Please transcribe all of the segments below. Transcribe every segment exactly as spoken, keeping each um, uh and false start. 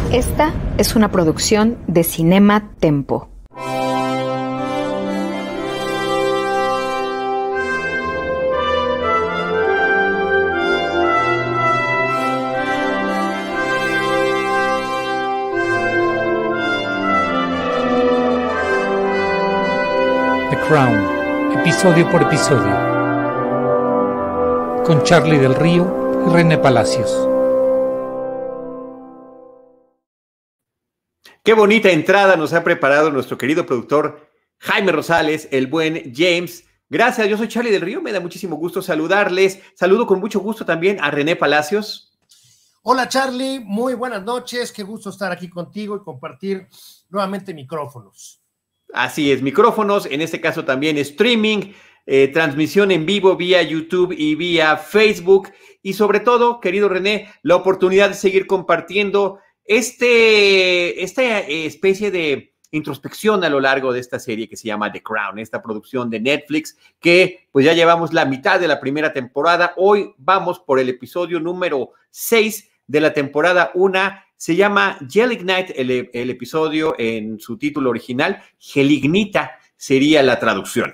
Esta es una producción de Cinema Tempo. The Crown, episodio por episodio, con Charlie del Río y René Palacios. Qué bonita entrada nos ha preparado nuestro querido productor Jaime Rosales, el buen James. Gracias, yo soy Charlie del Río, me da muchísimo gusto saludarles. Saludo con mucho gusto también a René Palacios. Hola Charlie, muy buenas noches, qué gusto estar aquí contigo y compartir nuevamente micrófonos. Así es, micrófonos, en este caso también streaming, eh, transmisión en vivo vía YouTube y vía Facebook. Y sobre todo, querido René, la oportunidad de seguir compartiendo Este, esta especie de introspección a lo largo de esta serie que se llama The Crown, esta producción de Netflix, que pues ya llevamos la mitad de la primera temporada. Hoy vamos por el episodio número seis de la temporada uno. Se llama Gelignite, el, el episodio en su título original. Gelignita sería la traducción.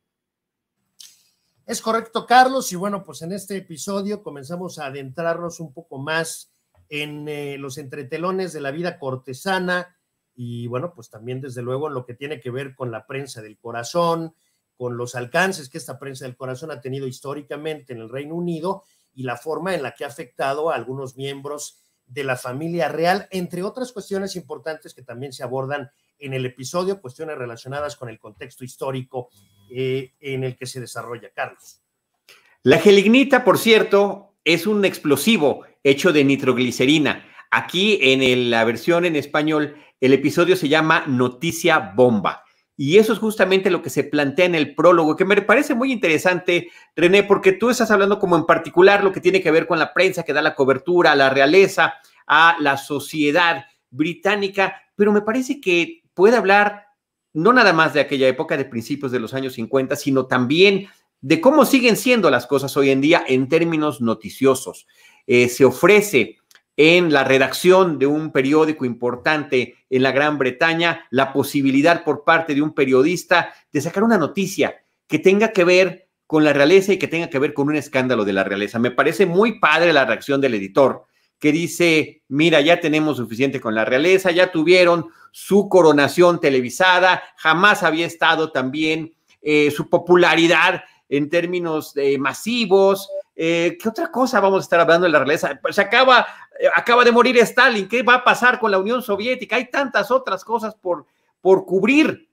Es correcto, Carlos, y bueno, pues en este episodio comenzamos a adentrarnos un poco más en eh, los entretelones de la vida cortesana y bueno, pues también desde luego en lo que tiene que ver con la prensa del corazón, con los alcances que esta prensa del corazón ha tenido históricamente en el Reino Unido y la forma en la que ha afectado a algunos miembros de la familia real, entre otras cuestiones importantes que también se abordan en el episodio, cuestiones relacionadas con el contexto histórico eh, en el que se desarrolla, Carlos. La gelignita, por cierto, es un explosivo hecho de nitroglicerina. Aquí en el, la versión en español, el episodio se llama Noticia Bomba. Y eso es justamente lo que se plantea en el prólogo, que me parece muy interesante, René, porque tú estás hablando como en particular lo que tiene que ver con la prensa que da la cobertura a la realeza, a la sociedad británica, pero me parece que puede hablar no nada más de aquella época de principios de los años cincuenta, sino también de cómo siguen siendo las cosas hoy en día en términos noticiosos. Eh, se ofrece en la redacción de un periódico importante en la Gran Bretaña la posibilidad por parte de un periodista de sacar una noticia que tenga que ver con la realeza y que tenga que ver con un escándalo de la realeza. Me parece muy padre la reacción del editor, que dice, mira, ya tenemos suficiente con la realeza, ya tuvieron su coronación televisada, jamás había estado también eh, su popularidad en términos eh, masivos. Eh, ¿Qué otra cosa vamos a estar hablando de la realeza? Pues acaba, eh, acaba de morir Stalin. ¿Qué va a pasar con la Unión Soviética? Hay tantas otras cosas por, por cubrir.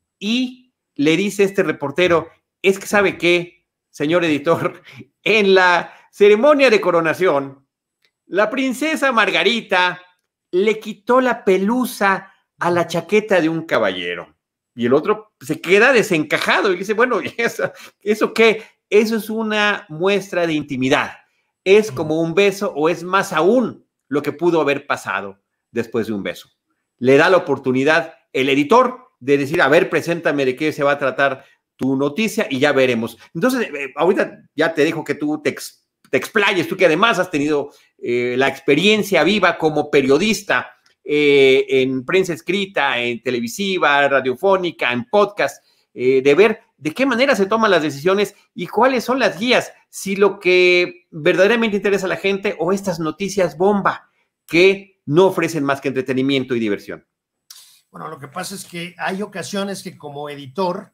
Y le dice este reportero, es que ¿sabe qué, señor editor? En la ceremonia de coronación, la princesa Margarita le quitó la pelusa a la chaqueta de un caballero. Y el otro se queda desencajado y dice, bueno, ¿eso, ¿eso qué? Eso es una muestra de intimidad. Es como un beso o es más aún lo que pudo haber pasado después de un beso. Le da la oportunidad el editor de decir, a ver, preséntame de qué se va a tratar tu noticia y ya veremos. Entonces, eh, ahorita ya te dejo que tú te, ex, te explayes, tú que además has tenido eh, la experiencia viva como periodista, Eh, en prensa escrita, en televisiva, radiofónica, en podcast, eh, de ver de qué manera se toman las decisiones y cuáles son las guías, si lo que verdaderamente interesa a la gente o estas noticias bomba que no ofrecen más que entretenimiento y diversión. Bueno, lo que pasa es que hay ocasiones que como editor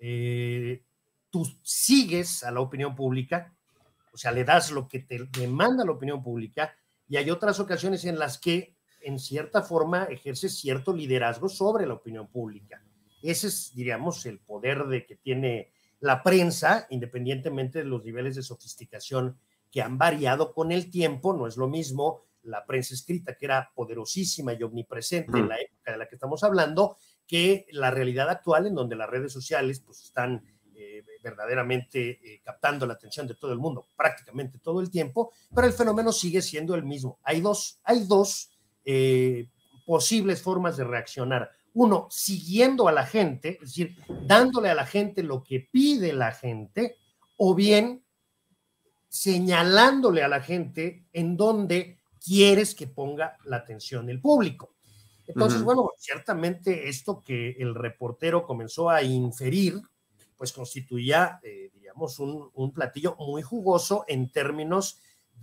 eh, tú sigues a la opinión pública, o sea, le das lo que te demanda la opinión pública, y hay otras ocasiones en las que en cierta forma ejerce cierto liderazgo sobre la opinión pública. Ese es, diríamos, el poder de que tiene la prensa, independientemente de los niveles de sofisticación que han variado con el tiempo. No es lo mismo la prensa escrita, que era poderosísima y omnipresente en la época de la que estamos hablando, que la realidad actual, en donde las redes sociales pues, están eh, verdaderamente eh, captando la atención de todo el mundo prácticamente todo el tiempo, pero el fenómeno sigue siendo el mismo. Hay dos, hay dos Eh, posibles formas de reaccionar. Uno, siguiendo a la gente, es decir, dándole a la gente lo que pide la gente, o bien señalándole a la gente en donde quieres que ponga la atención del público. Entonces, Uh-huh. bueno, ciertamente esto que el reportero comenzó a inferir, pues constituía, eh, digamos, un, un platillo muy jugoso en términos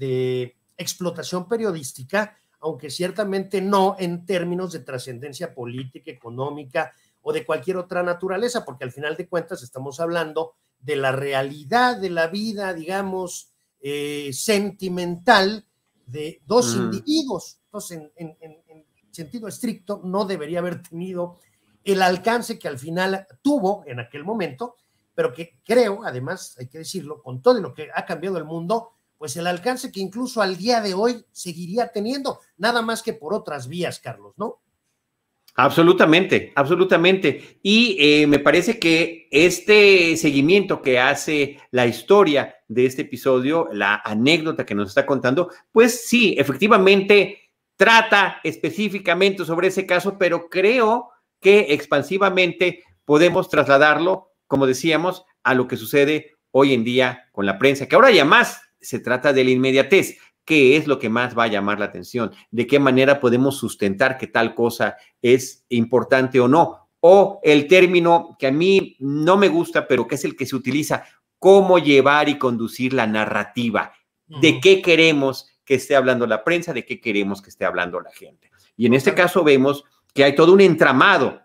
de explotación periodística, aunque ciertamente no en términos de trascendencia política, económica o de cualquier otra naturaleza, porque al final de cuentas estamos hablando de la realidad de la vida, digamos, eh, sentimental de dos uh-huh. individuos. Entonces, en, en, en sentido estricto, no debería haber tenido el alcance que al final tuvo en aquel momento, pero que creo, además, hay que decirlo, con todo lo que ha cambiado el mundo, pues el alcance que incluso al día de hoy seguiría teniendo, nada más que por otras vías, Carlos, ¿no? Absolutamente, absolutamente. Y eh, me parece que este seguimiento que hace la historia de este episodio, la anécdota que nos está contando, pues sí, efectivamente trata específicamente sobre ese caso, pero creo que expansivamente podemos trasladarlo, como decíamos, a lo que sucede hoy en día con la prensa, que ahora ya más se trata de la inmediatez. ¿Qué es lo que más va a llamar la atención? ¿De qué manera podemos sustentar que tal cosa es importante o no? O el término que a mí no me gusta, pero que es el que se utiliza, cómo llevar y conducir la narrativa. ¿De qué queremos que esté hablando la prensa? ¿De qué queremos que esté hablando la gente? Y en este caso vemos que hay todo un entramado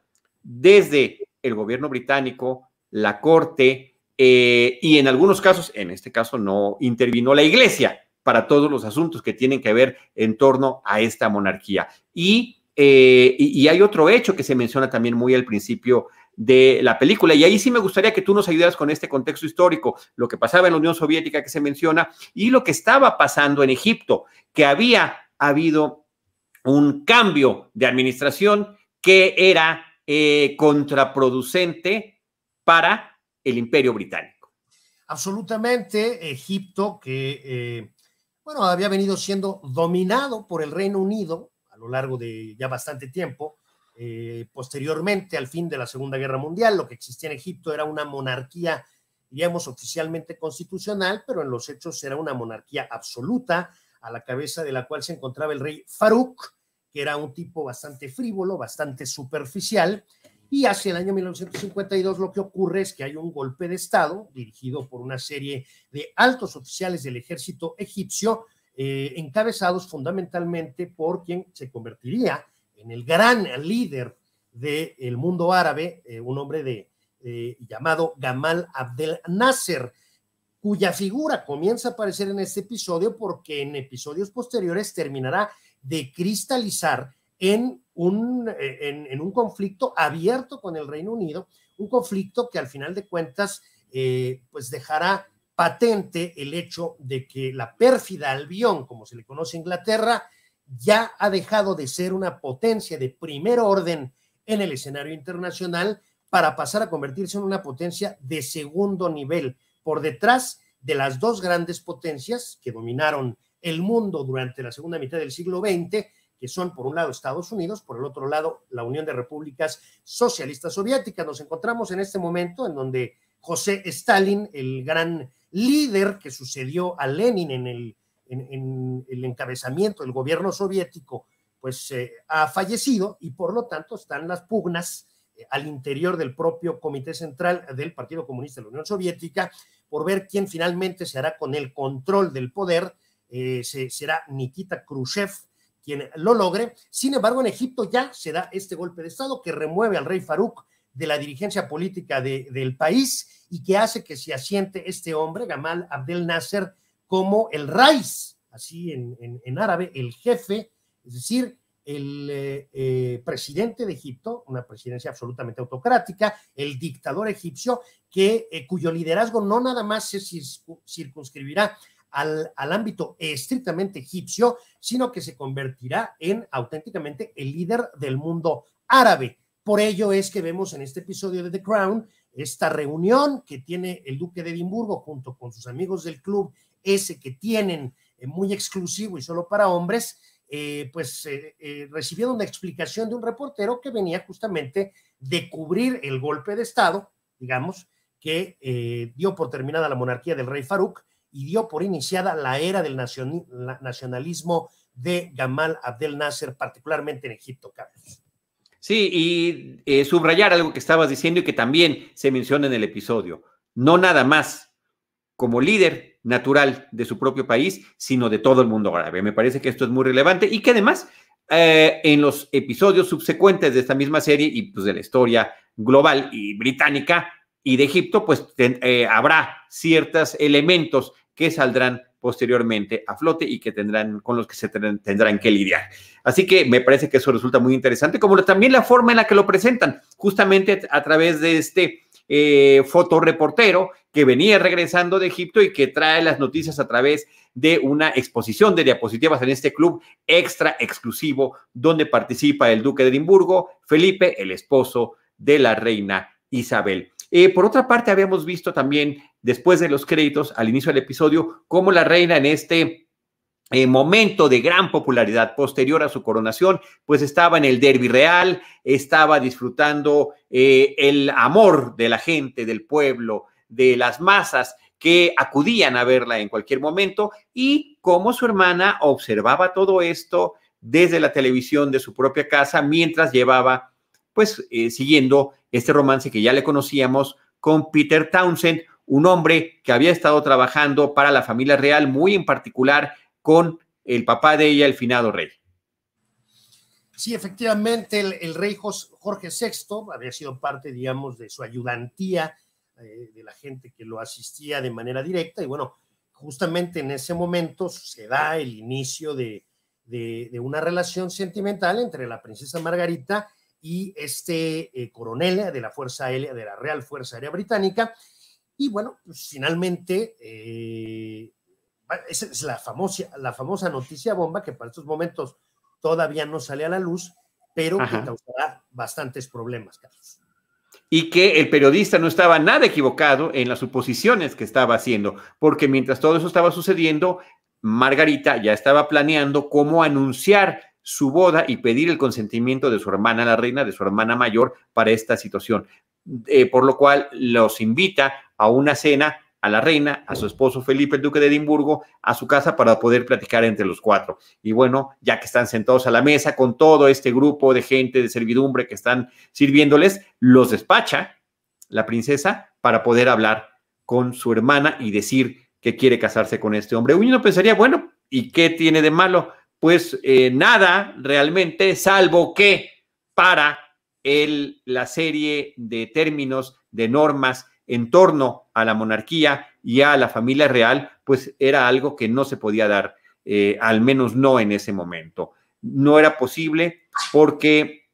desde el gobierno británico, la corte, eh, y en algunos casos, en este caso no intervino la iglesia, para todos los asuntos que tienen que ver en torno a esta monarquía. Y, eh, y, y hay otro hecho que se menciona también muy al principio de la película, y ahí sí me gustaría que tú nos ayudaras con este contexto histórico, lo que pasaba en la Unión Soviética que se menciona, y lo que estaba pasando en Egipto, que había habido un cambio de administración que era eh, contraproducente para el Imperio Británico. Absolutamente, Egipto que... Eh... bueno, había venido siendo dominado por el Reino Unido a lo largo de ya bastante tiempo. Eh, posteriormente, al fin de la Segunda Guerra Mundial, lo que existía en Egipto era una monarquía, diríamos, oficialmente constitucional, pero en los hechos era una monarquía absoluta, a la cabeza de la cual se encontraba el rey Farouk, que era un tipo bastante frívolo, bastante superficial. Y hacia el año mil novecientos cincuenta y dos lo que ocurre es que hay un golpe de Estado dirigido por una serie de altos oficiales del ejército egipcio, eh, encabezados fundamentalmente por quien se convertiría en el gran líder del mundo árabe, eh, un hombre de, eh, llamado Gamal Abdel Nasser, cuya figura comienza a aparecer en este episodio porque en episodios posteriores terminará de cristalizar En un, en, en un conflicto abierto con el Reino Unido, un conflicto que al final de cuentas eh, pues dejará patente el hecho de que la pérfida Albión, como se le conoce a Inglaterra, ya ha dejado de ser una potencia de primer orden en el escenario internacional para pasar a convertirse en una potencia de segundo nivel, por detrás de las dos grandes potencias que dominaron el mundo durante la segunda mitad del siglo veinte, que son por un lado Estados Unidos, por el otro lado la Unión de Repúblicas Socialistas Soviéticas. Nos encontramos en este momento en donde José Stalin, el gran líder que sucedió a Lenin en el, en, en el encabezamiento del gobierno soviético, pues eh, ha fallecido y por lo tanto están las pugnas eh, al interior del propio Comité Central del Partido Comunista de la Unión Soviética por ver quién finalmente se hará con el control del poder. Eh, se, será Nikita Khrushchev quien lo logre. Sin embargo, en Egipto ya se da este golpe de Estado que remueve al rey Farouk de la dirigencia política de, del país y que hace que se asiente este hombre, Gamal Abdel Nasser, como el Rais, así en, en, en árabe, el jefe, es decir, el eh, eh, presidente de Egipto, una presidencia absolutamente autocrática, el dictador egipcio, que, eh, cuyo liderazgo no nada más se circunscribirá Al, al ámbito estrictamente egipcio, sino que se convertirá en auténticamente el líder del mundo árabe. Por ello es que vemos en este episodio de The Crown esta reunión que tiene el duque de Edimburgo junto con sus amigos del club ese que tienen eh, muy exclusivo y solo para hombres, eh, pues eh, eh, recibiendo una explicación de un reportero que venía justamente de cubrir el golpe de Estado, digamos, que eh, dio por terminada la monarquía del rey Farouk, y dio por iniciada la era del nacion nacionalismo de Gamal Abdel Nasser, particularmente en Egipto, Carlos. Sí, y eh, subrayar algo que estabas diciendo y que también se menciona en el episodio. No nada más como líder natural de su propio país, sino de todo el mundo árabe. Me parece que esto es muy relevante y que además eh, en los episodios subsecuentes de esta misma serie y pues de la historia global y británica y de Egipto, pues ten, eh, habrá ciertos elementos que saldrán posteriormente a flote y que tendrán, con los que se tendrán, tendrán que lidiar. Así que me parece que eso resulta muy interesante, como también la forma en la que lo presentan, justamente a través de este eh, fotoreportero que venía regresando de Egipto y que trae las noticias a través de una exposición de diapositivas en este club extra exclusivo donde participa el duque de Edimburgo, Felipe, el esposo de la reina Isabel. Eh, por otra parte, habíamos visto también, después de los créditos, al inicio del episodio, cómo la reina en este eh, momento de gran popularidad posterior a su coronación, pues estaba en el derbi real, estaba disfrutando eh, el amor de la gente, del pueblo, de las masas que acudían a verla en cualquier momento, y cómo su hermana observaba todo esto desde la televisión de su propia casa mientras llevaba, pues, eh, siguiendo este romance que ya le conocíamos con Peter Townsend, un hombre que había estado trabajando para la familia real, muy en particular con el papá de ella, el finado rey. Sí, efectivamente, el, el rey Jorge sexto había sido parte, digamos, de su ayudantía, eh, de la gente que lo asistía de manera directa, y bueno, justamente en ese momento se da el inicio de, de, de una relación sentimental entre la princesa Margarita y este eh, coronel de la Fuerza Aérea, de la Real Fuerza Aérea Británica, y bueno, pues finalmente eh, esa es la famosa, la famosa noticia bomba que para estos momentos todavía no sale a la luz, pero Ajá. que causará bastantes problemas, Carlos. Y que el periodista no estaba nada equivocado en las suposiciones que estaba haciendo, porque mientras todo eso estaba sucediendo, Margarita ya estaba planeando cómo anunciar su boda y pedir el consentimiento de su hermana, la reina, de su hermana mayor, para esta situación. Eh, por lo cual los invita a una cena a la reina, a su esposo Felipe, el duque de Edimburgo, a su casa para poder platicar entre los cuatro. Y bueno, ya que están sentados a la mesa con todo este grupo de gente de servidumbre que están sirviéndoles, los despacha la princesa para poder hablar con su hermana y decir que quiere casarse con este hombre. Uno pensaría, bueno, ¿y qué tiene de malo? Pues eh, nada realmente, salvo que para el, la serie de términos, de normas en torno a la monarquía y a la familia real, pues era algo que no se podía dar, eh, al menos no en ese momento. No era posible porque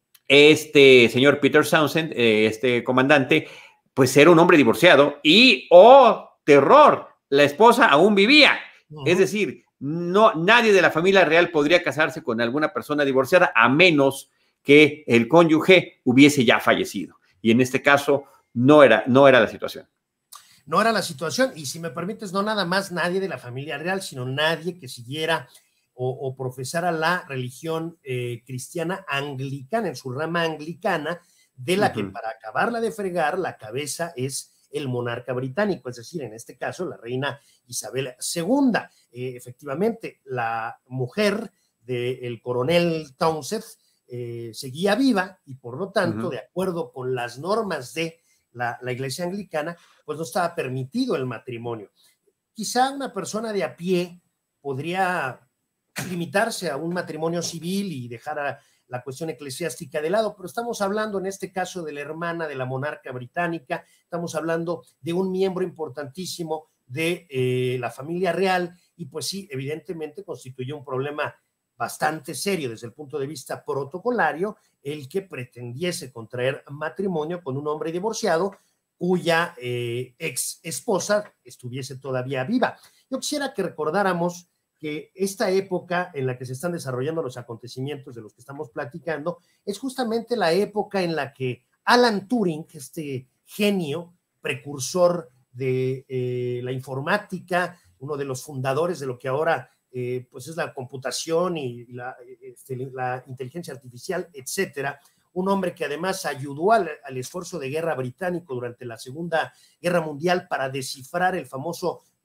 este señor Peter Townsend, eh, este comandante, pues era un hombre divorciado y, ¡oh, terror!, la esposa aún vivía. Uh-huh. Es decir, no, nadie de la familia real podría casarse con alguna persona divorciada a menos que el cónyuge hubiese ya fallecido. Y en este caso no era, no era la situación. No era la situación, y si me permites, no nada más nadie de la familia real, sino nadie que siguiera o, o profesara la religión eh, cristiana anglicana, en su rama anglicana, de la uh-huh. que para acabarla de fregar, la cabeza es el monarca británico, es decir, en este caso, la reina Isabel segunda. Eh, efectivamente, la mujer del coronel Townsend eh, seguía viva y, por lo tanto, uh-huh. de acuerdo con las normas de la, la iglesia anglicana, pues no estaba permitido el matrimonio. Quizá una persona de a pie podría limitarse a un matrimonio civil y dejar a la cuestión eclesiástica de lado, pero estamos hablando en este caso de la hermana de la monarca británica, estamos hablando de un miembro importantísimo de eh, la familia real, y pues sí, evidentemente constituyó un problema bastante serio desde el punto de vista protocolario el que pretendiese contraer matrimonio con un hombre divorciado cuya eh, ex esposa estuviese todavía viva. Yo quisiera que recordáramos que esta época en la que se están desarrollando los acontecimientos de los que estamos platicando es justamente la época en la que Alan Turing, este genio precursor de eh, la informática, uno de los fundadores de lo que ahora eh, pues es la computación y la, este, la inteligencia artificial, etcétera, un hombre que además ayudó al, al esfuerzo de guerra británico durante la Segunda Guerra Mundial para descifrar el famoso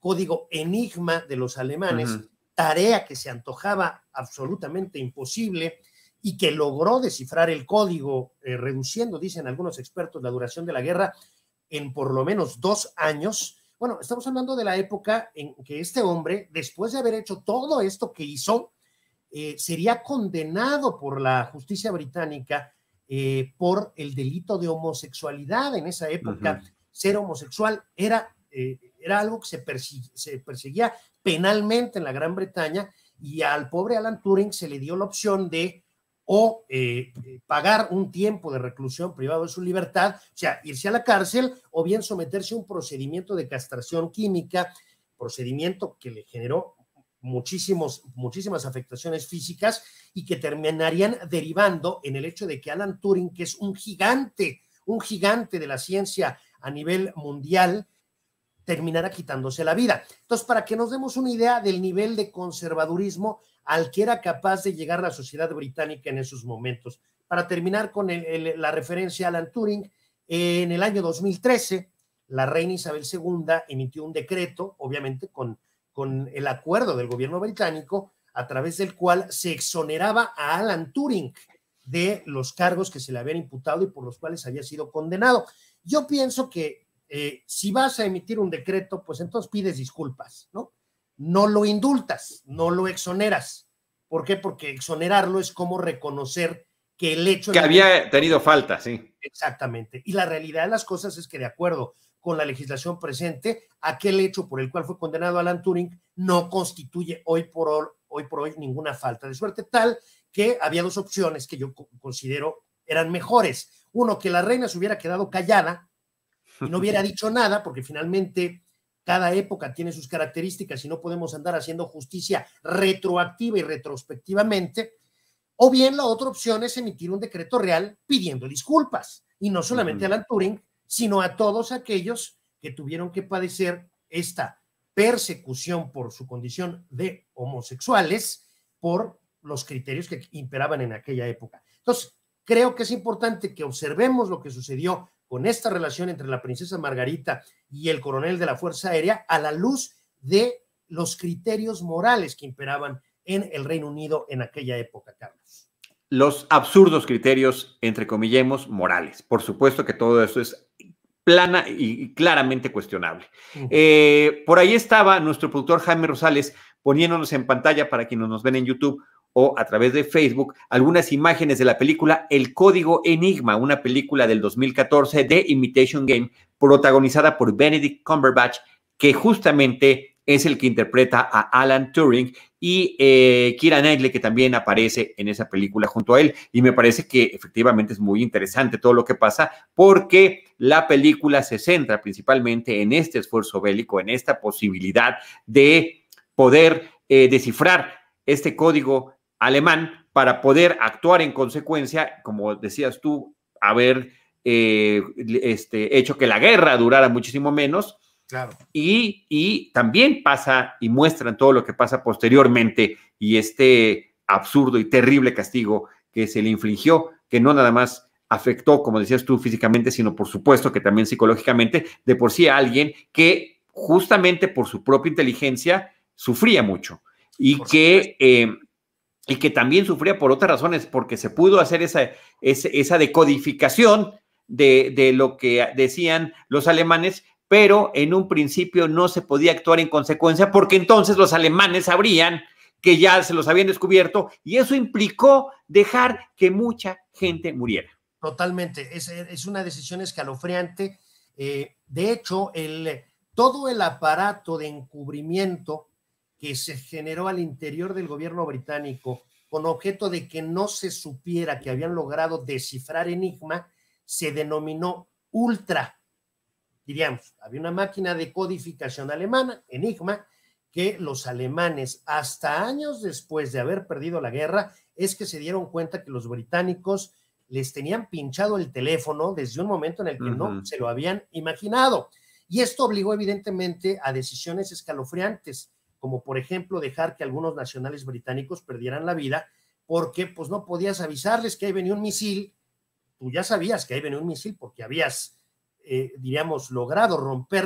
código Enigma de los alemanes, uh-huh. tarea que se antojaba absolutamente imposible y que logró descifrar el código, eh, reduciendo, dicen algunos expertos, la duración de la guerra en por lo menos dos años. Bueno, estamos hablando de la época en que este hombre, después de haber hecho todo esto que hizo, eh, sería condenado por la justicia británica eh, por el delito de homosexualidad. En esa época, uh-huh. ser homosexual era, eh, era algo que se, persi- se perseguía penalmente en la Gran Bretaña, y al pobre Alan Turing se le dio la opción de o eh, pagar un tiempo de reclusión privado de su libertad, o sea, irse a la cárcel, o bien someterse a un procedimiento de castración química, procedimiento que le generó muchísimos, muchísimas afectaciones físicas y que terminarían derivando en el hecho de que Alan Turing, que es un gigante, un gigante de la ciencia a nivel mundial, terminará quitándose la vida. Entonces, para que nos demos una idea del nivel de conservadurismo al que era capaz de llegar la sociedad británica en esos momentos. Para terminar con el, el, la referencia a Alan Turing, eh, en el año dos mil trece, la reina Isabel segunda emitió un decreto, obviamente con, con el acuerdo del gobierno británico, a través del cual se exoneraba a Alan Turing de los cargos que se le habían imputado y por los cuales había sido condenado. Yo pienso que eh, si vas a emitir un decreto, pues entonces pides disculpas, ¿no? No lo indultas, no lo exoneras. ¿Por qué? Porque exonerarlo es como reconocer que el hecho... Que de había tenido falta, sí. Exactamente. Y la realidad de las cosas es que, de acuerdo con la legislación presente, aquel hecho por el cual fue condenado Alan Turing no constituye hoy por hoy, hoy por hoy ninguna falta de suerte, tal que había dos opciones que yo considero eran mejores. Uno, que la reina se hubiera quedado callada y no hubiera dicho nada, porque finalmente... cada época tiene sus características y no podemos andar haciendo justicia retroactiva y retrospectivamente, o bien la otra opción es emitir un decreto real pidiendo disculpas, y no solamente uh-huh. a Alan Turing, sino a todos aquellos que tuvieron que padecer esta persecución por su condición de homosexuales por los criterios que imperaban en aquella época. Entonces, creo que es importante que observemos lo que sucedió con esta relación entre la princesa Margarita y el coronel de la Fuerza Aérea a la luz de los criterios morales que imperaban en el Reino Unido en aquella época, Carlos. Los absurdos criterios, entre comillemos, morales. Por supuesto que todo eso es plana y claramente cuestionable. Uh-huh. Eh, por ahí estaba nuestro productor Jaime Rosales poniéndonos en pantalla, para quienes nos ven en YouTube o a través de Facebook, algunas imágenes de la película El Código Enigma, una película del dos mil catorce de Imitation Game, protagonizada por Benedict Cumberbatch, que justamente es el que interpreta a Alan Turing, y eh, Keira Knightley, que también aparece en esa película junto a él, y me parece que efectivamente es muy interesante todo lo que pasa, porque la película se centra principalmente en este esfuerzo bélico, en esta posibilidad de poder eh, descifrar este código alemán para poder actuar en consecuencia, como decías tú, haber eh, este, hecho que la guerra durara muchísimo menos. Claro. Y, y también pasa y muestran todo lo que pasa posteriormente y este absurdo y terrible castigo que se le infligió, que no nada más afectó, como decías tú, físicamente, sino por supuesto que también psicológicamente, de por sí a alguien que justamente por su propia inteligencia sufría mucho y por que... Eh, y que también sufría por otras razones, porque se pudo hacer esa, esa, esa decodificación de, de lo que decían los alemanes, pero en un principio no se podía actuar en consecuencia, porque entonces los alemanes sabrían que ya se los habían descubierto, y eso implicó dejar que mucha gente muriera. Totalmente, es, es una decisión escalofriante. Eh, de hecho, el, todo el aparato de encubrimiento que se generó al interior del gobierno británico con objeto de que no se supiera que habían logrado descifrar Enigma, se denominó Ultra. Diríamos, había una máquina de codificación alemana, Enigma, que los alemanes, hasta años después de haber perdido la guerra, es que se dieron cuenta que los británicos les tenían pinchado el teléfono desde un momento en el que uh-huh. no se lo habían imaginado. Y esto obligó evidentemente a decisiones escalofriantes, como por ejemplo dejar que algunos nacionales británicos perdieran la vida, porque pues no podías avisarles que ahí venía un misil. Tú ya sabías que ahí venía un misil porque habías, eh, diríamos, logrado romper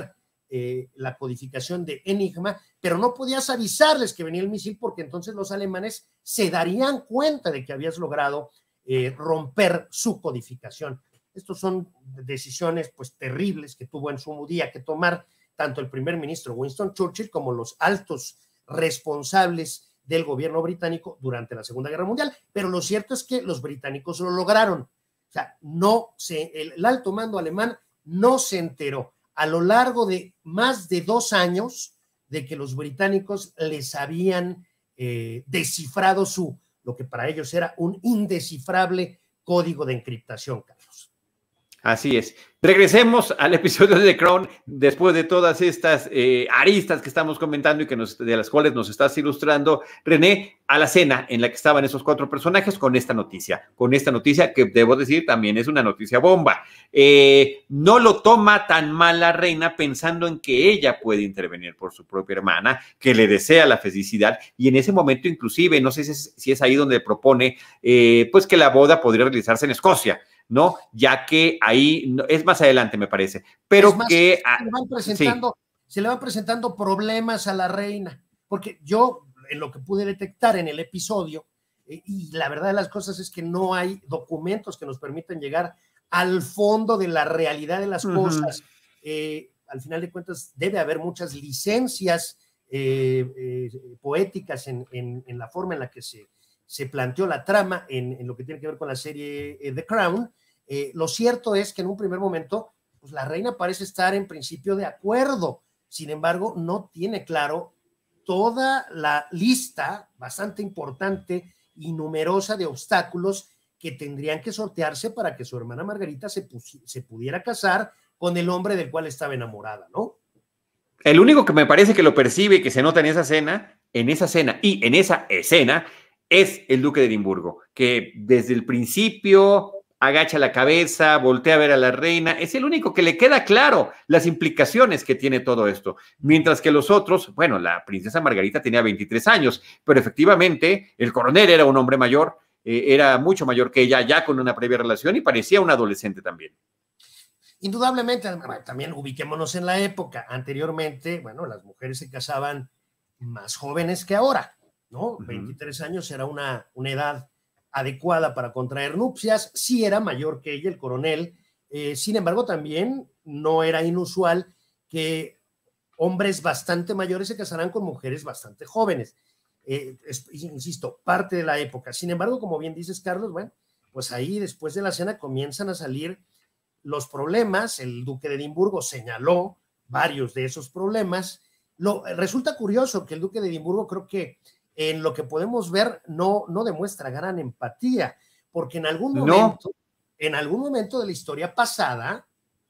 eh, la codificación de Enigma, pero no podías avisarles que venía el misil porque entonces los alemanes se darían cuenta de que habías logrado eh, romper su codificación. Estas son decisiones pues terribles que tuvo en su día que tomar tanto el primer ministro Winston Churchill como los altos responsables del gobierno británico durante la Segunda Guerra Mundial, pero lo cierto es que los británicos lo lograron. O sea, no se, el, el alto mando alemán no se enteró a lo largo de más de dos años de que los británicos les habían eh, descifrado su, lo que para ellos era un indescifrable código de encriptación, Carlos. Así es. Regresemos al episodio de The Crown después de todas estas eh, aristas que estamos comentando y que nos, de las cuales nos estás ilustrando, René, a la cena en la que estaban esos cuatro personajes con esta noticia, con esta noticia que debo decir también es una noticia bomba. Eh, no lo toma tan mal la reina pensando en que ella puede intervenir por su propia hermana, que le desea la felicidad y en ese momento inclusive, no sé si es, si es ahí donde propone eh, pues que la boda podría realizarse en Escocia, ¿no? Ya que ahí es más adelante, me parece, pero más, que se le, van presentando, sí. se le van presentando problemas a la reina, porque yo, en lo que pude detectar en el episodio, eh, y la verdad de las cosas es que no hay documentos que nos permitan llegar al fondo de la realidad de las uh-huh. cosas. Eh, al final de cuentas, debe haber muchas licencias eh, eh, poéticas en, en, en la forma en la que se se planteó la trama en, en lo que tiene que ver con la serie eh, The Crown. Eh, lo cierto es que en un primer momento, pues la reina parece estar en principio de acuerdo, sin embargo, no tiene claro toda la lista bastante importante y numerosa de obstáculos que tendrían que sortearse para que su hermana Margarita se, se pudiera casar con el hombre del cual estaba enamorada, ¿no? El único que me parece que lo percibe y que se nota en esa escena, en esa escena y en esa escena, es el duque de Edimburgo, que desde el principio agacha la cabeza, voltea a ver a la reina, es el único que le queda claro las implicaciones que tiene todo esto, mientras que los otros, bueno, la princesa Margarita tenía veintitrés años, pero efectivamente el coronel era un hombre mayor, eh, era mucho mayor que ella, ya con una previa relación y parecía un adolescente también. Indudablemente, también ubiquémonos en la época, anteriormente, bueno, las mujeres se casaban más jóvenes que ahora, ¿no? Uh-huh. veintitrés años era una, una edad adecuada para contraer nupcias, sí era mayor que ella, el coronel, eh, sin embargo también no era inusual que hombres bastante mayores se casaran con mujeres bastante jóvenes, eh, es, insisto, parte de la época. Sin embargo, como bien dices, Carlos, bueno, pues ahí después de la cena comienzan a salir los problemas, el duque de Edimburgo señaló varios de esos problemas. Lo, resulta curioso que el duque de Edimburgo, creo que en lo que podemos ver, no, no demuestra gran empatía, porque en algún momento, no. en algún momento de la historia pasada,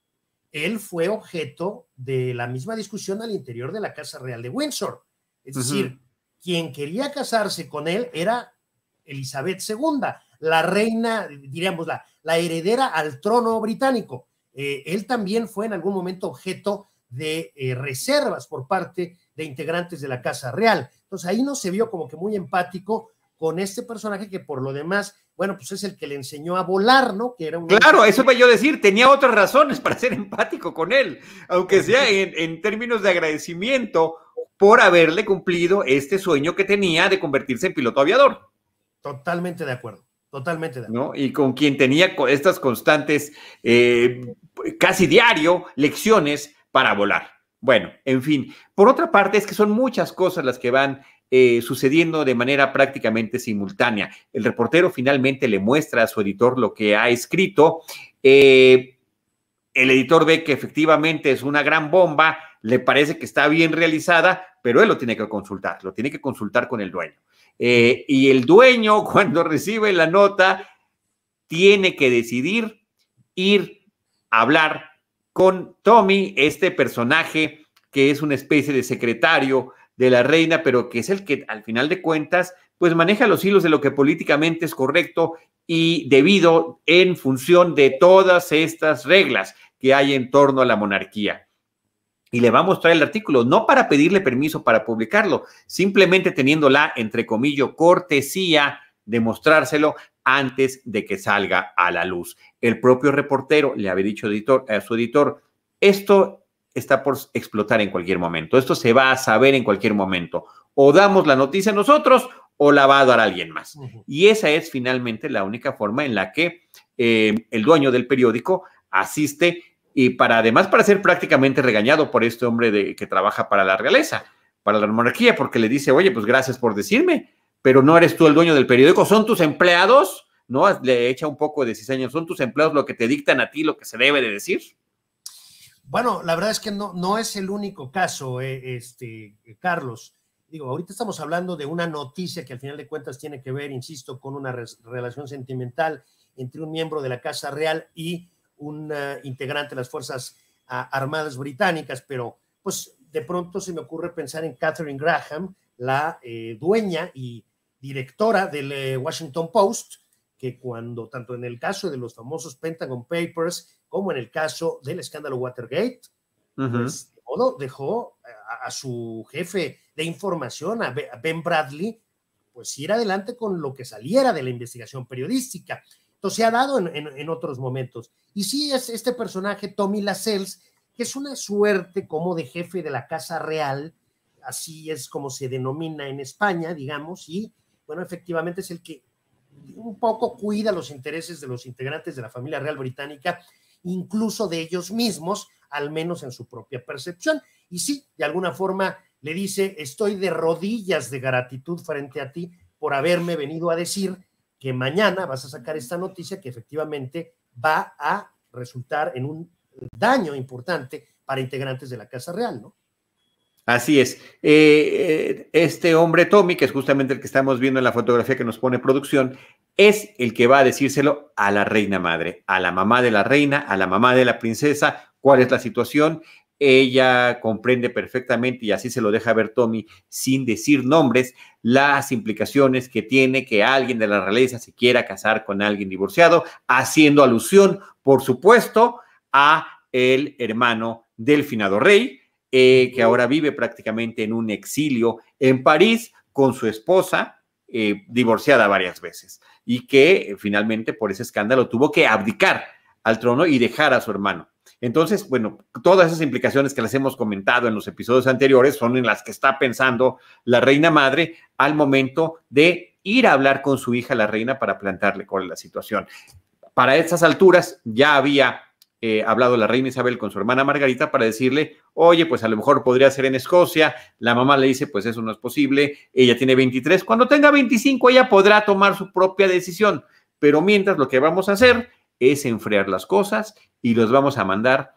él fue objeto de la misma discusión al interior de la Casa Real de Windsor. Es uh-huh. decir, quien quería casarse con él era Elizabeth segunda, la reina, diríamos, la, la heredera al trono británico. Eh, él también fue en algún momento objeto de eh, reservas por parte de integrantes de la Casa Real. Entonces ahí no se vio como que muy empático con este personaje que por lo demás, bueno, pues es el que le enseñó a volar, ¿no? Que era un claro, eso iba yo a decir, tenía otras razones para ser empático con él, aunque sea en, en términos de agradecimiento por haberle cumplido este sueño que tenía de convertirse en piloto aviador. Totalmente de acuerdo. Totalmente de acuerdo. ¿No? Y con quien tenía estas constantes, eh, casi diario, lecciones para volar. Bueno, en fin, por otra parte es que son muchas cosas las que van eh, sucediendo de manera prácticamente simultánea. El reportero finalmente le muestra a su editor lo que ha escrito. Eh, el editor ve que efectivamente es una gran bomba, le parece que está bien realizada, pero él lo tiene que consultar, lo tiene que consultar con el dueño. Eh, y el dueño, cuando recibe la nota, tiene que decidir ir a hablar con Tommy, este personaje que es una especie de secretario de la reina, pero que es el que al final de cuentas pues maneja los hilos de lo que políticamente es correcto y debido en función de todas estas reglas que hay en torno a la monarquía. Y le va a mostrar el artículo, no para pedirle permiso para publicarlo, simplemente teniendo la, entre comillas, cortesía de mostrárselo antes de que salga a la luz. El propio reportero le había dicho editor, a su editor, esto está por explotar en cualquier momento. Esto se va a saber en cualquier momento. O damos la noticia nosotros o la va a dar alguien más. Uh-huh. Y esa es finalmente la única forma en la que eh, el dueño del periódico asiste y para además para ser prácticamente regañado por este hombre de, que trabaja para la realeza, para la monarquía, porque le dice, oye, pues gracias por decirme, pero no eres tú el dueño del periódico, son tus empleados, ¿no? Le echa un poco de cizaña, son tus empleados lo que te dictan a ti lo que se debe de decir. Bueno, la verdad es que no, no es el único caso, eh, este, Carlos. Digo, ahorita estamos hablando de una noticia que al final de cuentas tiene que ver, insisto, con una res, relación sentimental entre un miembro de la Casa Real y un uh, integrante de las Fuerzas uh, Armadas Británicas, pero pues de pronto se me ocurre pensar en Catherine Graham, la eh, dueña y directora del eh, Washington Post, que cuando, tanto en el caso de los famosos Pentagon Papers, como en el caso del escándalo Watergate, uh-huh. pues de modo dejó a, a su jefe de información, a Ben Bradley, pues ir adelante con lo que saliera de la investigación periodística. Entonces se ha dado en, en, en otros momentos. Y sí es este personaje, Tommy Lascelles, que es una suerte como de jefe de la Casa Real, así es como se denomina en España, digamos, y bueno, efectivamente es el que un poco cuida los intereses de los integrantes de la familia real británica, incluso de ellos mismos, al menos en su propia percepción. Y sí, de alguna forma le dice, estoy de rodillas de gratitud frente a ti por haberme venido a decir que mañana vas a sacar esta noticia que efectivamente va a resultar en un daño importante para integrantes de la Casa Real, ¿no? Así es. Eh, este hombre, Tommy, que es justamente el que estamos viendo en la fotografía que nos pone producción, es el que va a decírselo a la reina madre, a la mamá de la reina, a la mamá de la princesa, cuál es la situación. Ella comprende perfectamente, y así se lo deja ver Tommy, sin decir nombres, las implicaciones que tiene que alguien de la realeza se quiera casar con alguien divorciado, haciendo alusión, por supuesto, a el hermano del finado rey, eh, que ahora vive prácticamente en un exilio en París con su esposa, eh, divorciada varias veces, y que eh, finalmente por ese escándalo tuvo que abdicar al trono y dejar a su hermano. Entonces, bueno, todas esas implicaciones que les hemos comentado en los episodios anteriores son en las que está pensando la reina madre al momento de ir a hablar con su hija, la reina, para plantearle cuál es la situación. Para estas alturas ya había eh, hablado la reina Isabel con su hermana Margarita para decirle, oye, pues a lo mejor podría ser en Escocia. La mamá le dice, pues eso no es posible. Ella tiene veintitrés. Cuando tenga veinticinco, ella podrá tomar su propia decisión. Pero mientras, lo que vamos a hacer es enfriar las cosas y los vamos a mandar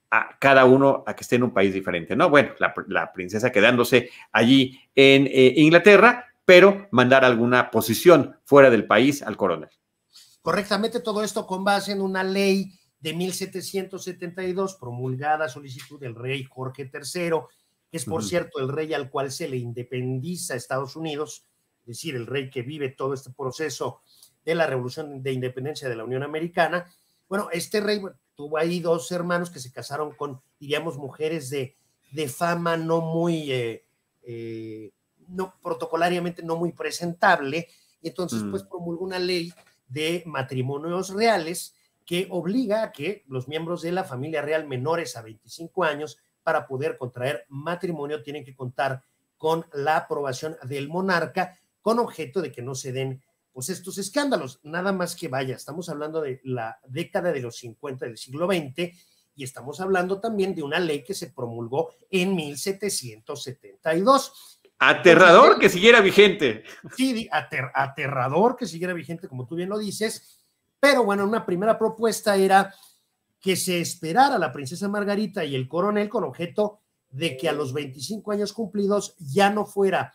a cada uno a que esté en un país diferente, ¿no? Bueno, la, la princesa quedándose allí en eh, Inglaterra, pero mandar alguna posición fuera del país al coronel. Correctamente, todo esto con base en una ley de mil setecientos setenta y dos, promulgada a solicitud del rey Jorge tercero, que es, por uh-huh. cierto, el rey al cual se le independiza a Estados Unidos, es decir, el rey que vive todo este proceso de la Revolución de Independencia de la Unión Americana. Bueno, este rey tuvo ahí dos hermanos que se casaron con, diríamos, mujeres de, de fama no muy, eh, eh, no, protocolariamente no muy presentable, y entonces mm. pues promulgó una ley de matrimonios reales que obliga a que los miembros de la familia real menores a veinticinco años, para poder contraer matrimonio, tienen que contar con la aprobación del monarca, con objeto de que no se den pues estos escándalos, nada más que vaya, estamos hablando de la década de los cincuenta del siglo veinte y estamos hablando también de una ley que se promulgó en mil setecientos setenta y dos. Aterrador. Entonces, que siguiera vigente. Sí, ater, aterrador que siguiera vigente, como tú bien lo dices, pero bueno, una primera propuesta era que se esperara a la princesa Margarita y el coronel con objeto de que a los veinticinco años cumplidos ya no fuera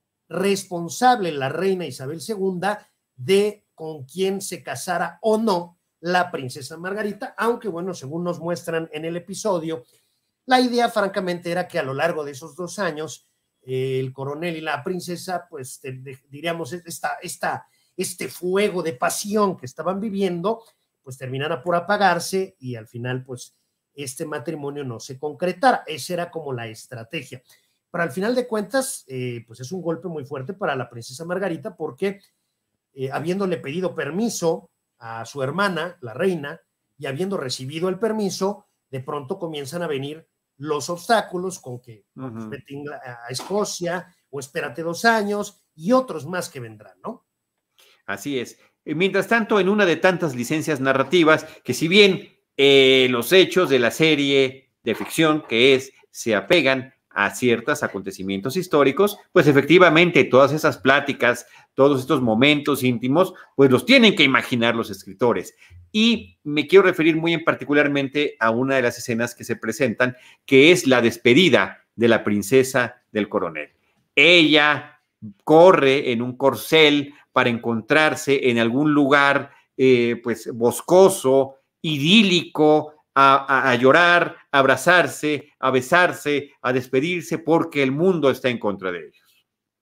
responsable la reina Isabel segunda de con quién se casara o no la princesa Margarita, aunque bueno, según nos muestran en el episodio, la idea francamente era que a lo largo de esos dos años eh, el coronel y la princesa, pues de, de, diríamos, esta, esta, este fuego de pasión que estaban viviendo, pues terminara por apagarse y al final pues este matrimonio no se concretara. Esa era como la estrategia. Pero al final de cuentas, eh, pues es un golpe muy fuerte para la princesa Margarita porque eh, habiéndole pedido permiso a su hermana, la reina, y habiendo recibido el permiso, de pronto comienzan a venir los obstáculos con que uh-huh. pues, vete a Escocia o espérate dos años y otros más que vendrán, ¿no? Así es. Mientras tanto, en una de tantas licencias narrativas, que si bien eh, los hechos de la serie de ficción que es, se apegan a ciertos acontecimientos históricos, pues efectivamente todas esas pláticas, todos estos momentos íntimos, pues los tienen que imaginar los escritores. Y me quiero referir muy en particularmente a una de las escenas que se presentan, que es la despedida de la princesa del coronel. Ella corre en un corcel para encontrarse en algún lugar eh, pues boscoso, idílico, a, a, a llorar, a abrazarse, a besarse, a despedirse, porque el mundo está en contra de ellos.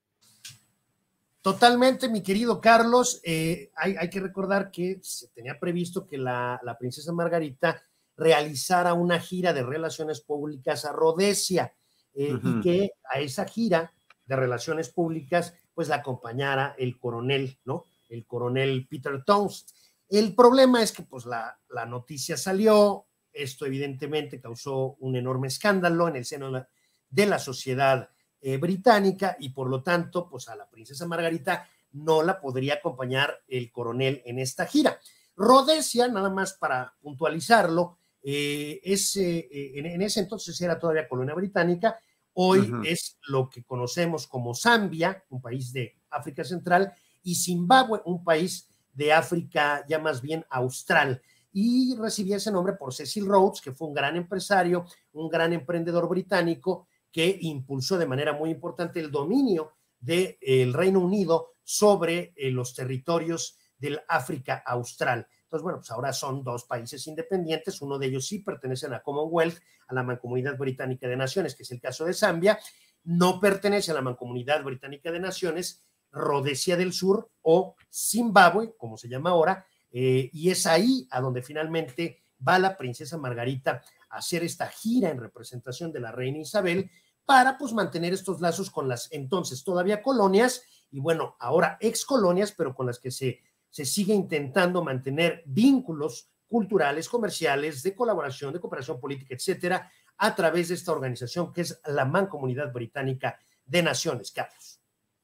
Totalmente, mi querido Carlos. Eh, hay, hay que recordar que se tenía previsto que la, la princesa Margarita realizara una gira de relaciones públicas a Rhodesia eh, uh-huh. y que a esa gira de relaciones públicas pues la acompañara el coronel, ¿no? El coronel Peter Townsend. El problema es que pues la, la noticia salió, esto evidentemente causó un enorme escándalo en el seno de la, de la sociedad eh, británica y por lo tanto pues a la princesa Margarita no la podría acompañar el coronel en esta gira. Rhodesia, nada más para puntualizarlo, eh, es, eh, en, en ese entonces era todavía colonia británica. Hoy uh-huh. es lo que conocemos como Zambia, un país de África Central, y Zimbabue, un país de África ya más bien austral. Y recibía ese nombre por Cecil Rhodes, que fue un gran empresario, un gran emprendedor británico que impulsó de manera muy importante el dominio del Reino Unido sobre eh, los territorios del África austral. Entonces, bueno, pues ahora son dos países independientes, uno de ellos sí pertenece a la Commonwealth, a la Mancomunidad Británica de Naciones, que es el caso de Zambia, no pertenece a la Mancomunidad Británica de Naciones, Rhodesia del Sur o Zimbabue, como se llama ahora, eh, y es ahí a donde finalmente va la princesa Margarita a hacer esta gira en representación de la reina Isabel para pues mantener estos lazos con las entonces todavía colonias y bueno, ahora ex colonias, pero con las que se se sigue intentando mantener vínculos culturales, comerciales, de colaboración, de cooperación política, etcétera, a través de esta organización que es la Mancomunidad Británica de Naciones, Carlos.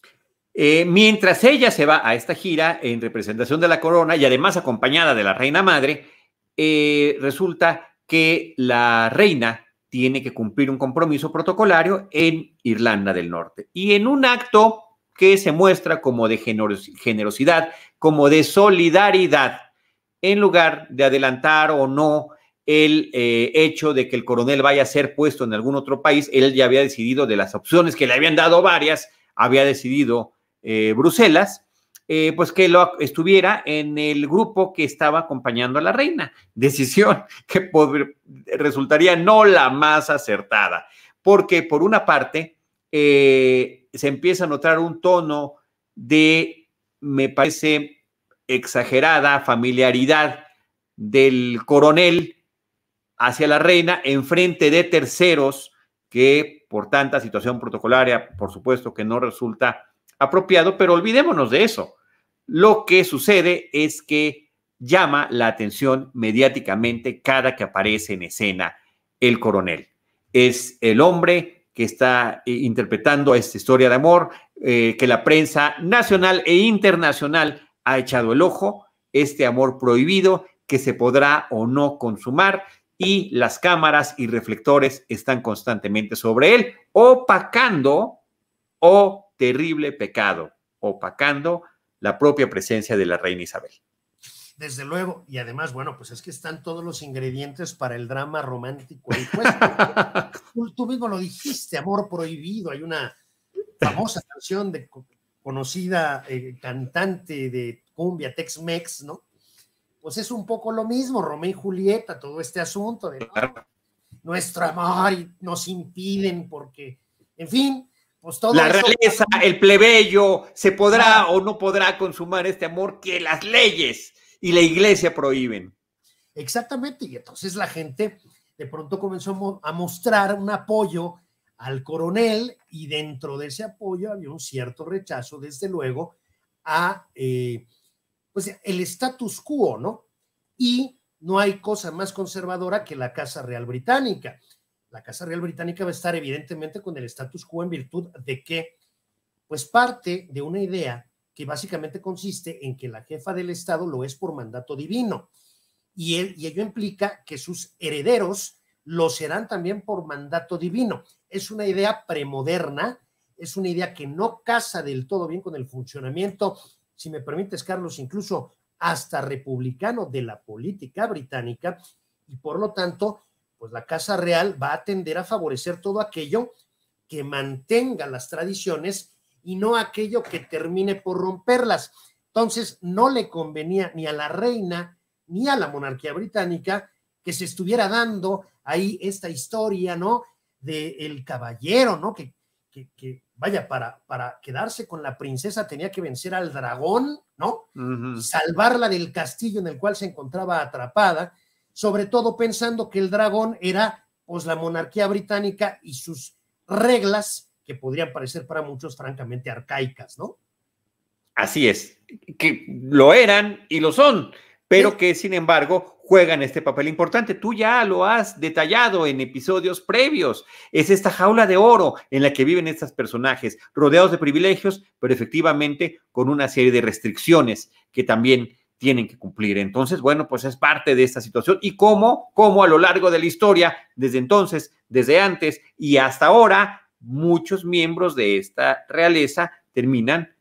Eh, mientras ella se va a esta gira en representación de la corona y además acompañada de la reina madre, eh, resulta que la reina tiene que cumplir un compromiso protocolario en Irlanda del Norte. Y en un acto que se muestra como de generosidad, como de solidaridad, en lugar de adelantar o no el eh, hecho de que el coronel vaya a ser puesto en algún otro país, él ya había decidido de las opciones que le habían dado varias, había decidido eh, Bruselas, eh, pues que lo estuviera en el grupo que estaba acompañando a la reina. Decisión que podría, resultaría no la más acertada, porque por una parte, eh, se empieza a notar un tono de, me parece, exagerada familiaridad del coronel hacia la reina en frente de terceros que por tanta situación protocolaria, por supuesto que no resulta apropiado, pero olvidémonos de eso. Lo que sucede es que llama la atención mediáticamente cada que aparece en escena el coronel. Es el hombre que está eh, interpretando esta historia de amor, eh, que la prensa nacional e internacional ha echado el ojo, este amor prohibido que se podrá o no consumar, y las cámaras y reflectores están constantemente sobre él, opacando, oh terrible pecado, opacando la propia presencia de la reina Isabel. Desde luego, y además, bueno, pues es que están todos los ingredientes para el drama romántico. Pues, tú, tú mismo lo dijiste, amor prohibido. Hay una famosa canción de conocida eh, cantante de cumbia Tex-Mex, ¿no? Pues es un poco lo mismo, Romeo y Julieta, todo este asunto de ¿no? nuestro amor y nos impiden porque, en fin, pues todo la eso... realeza, el plebeyo, se podrá ah. o no podrá consumar este amor que las leyes y la iglesia prohíben. Exactamente, y entonces la gente de pronto comenzó a mostrar un apoyo al coronel y dentro de ese apoyo había un cierto rechazo, desde luego, a eh, pues el status quo, ¿no? Y no hay cosa más conservadora que la Casa Real Británica. la Casa Real Británica va a estar evidentemente con el status quo en virtud de que, pues parte de una idea que básicamente consiste en que la jefa del Estado lo es por mandato divino, y, él, y ello implica que sus herederos lo serán también por mandato divino. Es una idea premoderna, es una idea que no casa del todo bien con el funcionamiento, si me permites, Carlos, incluso hasta republicano de la política británica, y por lo tanto, pues la Casa Real va a tender a favorecer todo aquello que mantenga las tradiciones y no aquello que termine por romperlas. Entonces, no le convenía ni a la reina ni a la monarquía británica que se estuviera dando ahí esta historia, ¿no? De el caballero, ¿no? Que, que, que vaya, para, para quedarse con la princesa tenía que vencer al dragón, ¿no? Uh-huh. Salvarla del castillo en el cual se encontraba atrapada, sobre todo pensando que el dragón era, pues, la monarquía británica y sus reglas que podrían parecer para muchos francamente arcaicas, ¿no? Así es, que lo eran y lo son, pero ¿sí? Que sin embargo juegan este papel importante. Tú ya lo has detallado en episodios previos. Es esta jaula de oro en la que viven estos personajes, rodeados de privilegios, pero efectivamente con una serie de restricciones que también tienen que cumplir. Entonces, bueno, pues es parte de esta situación. Y cómo, cómo a lo largo de la historia, desde entonces, desde antes y hasta ahora, muchos miembros de esta realeza terminan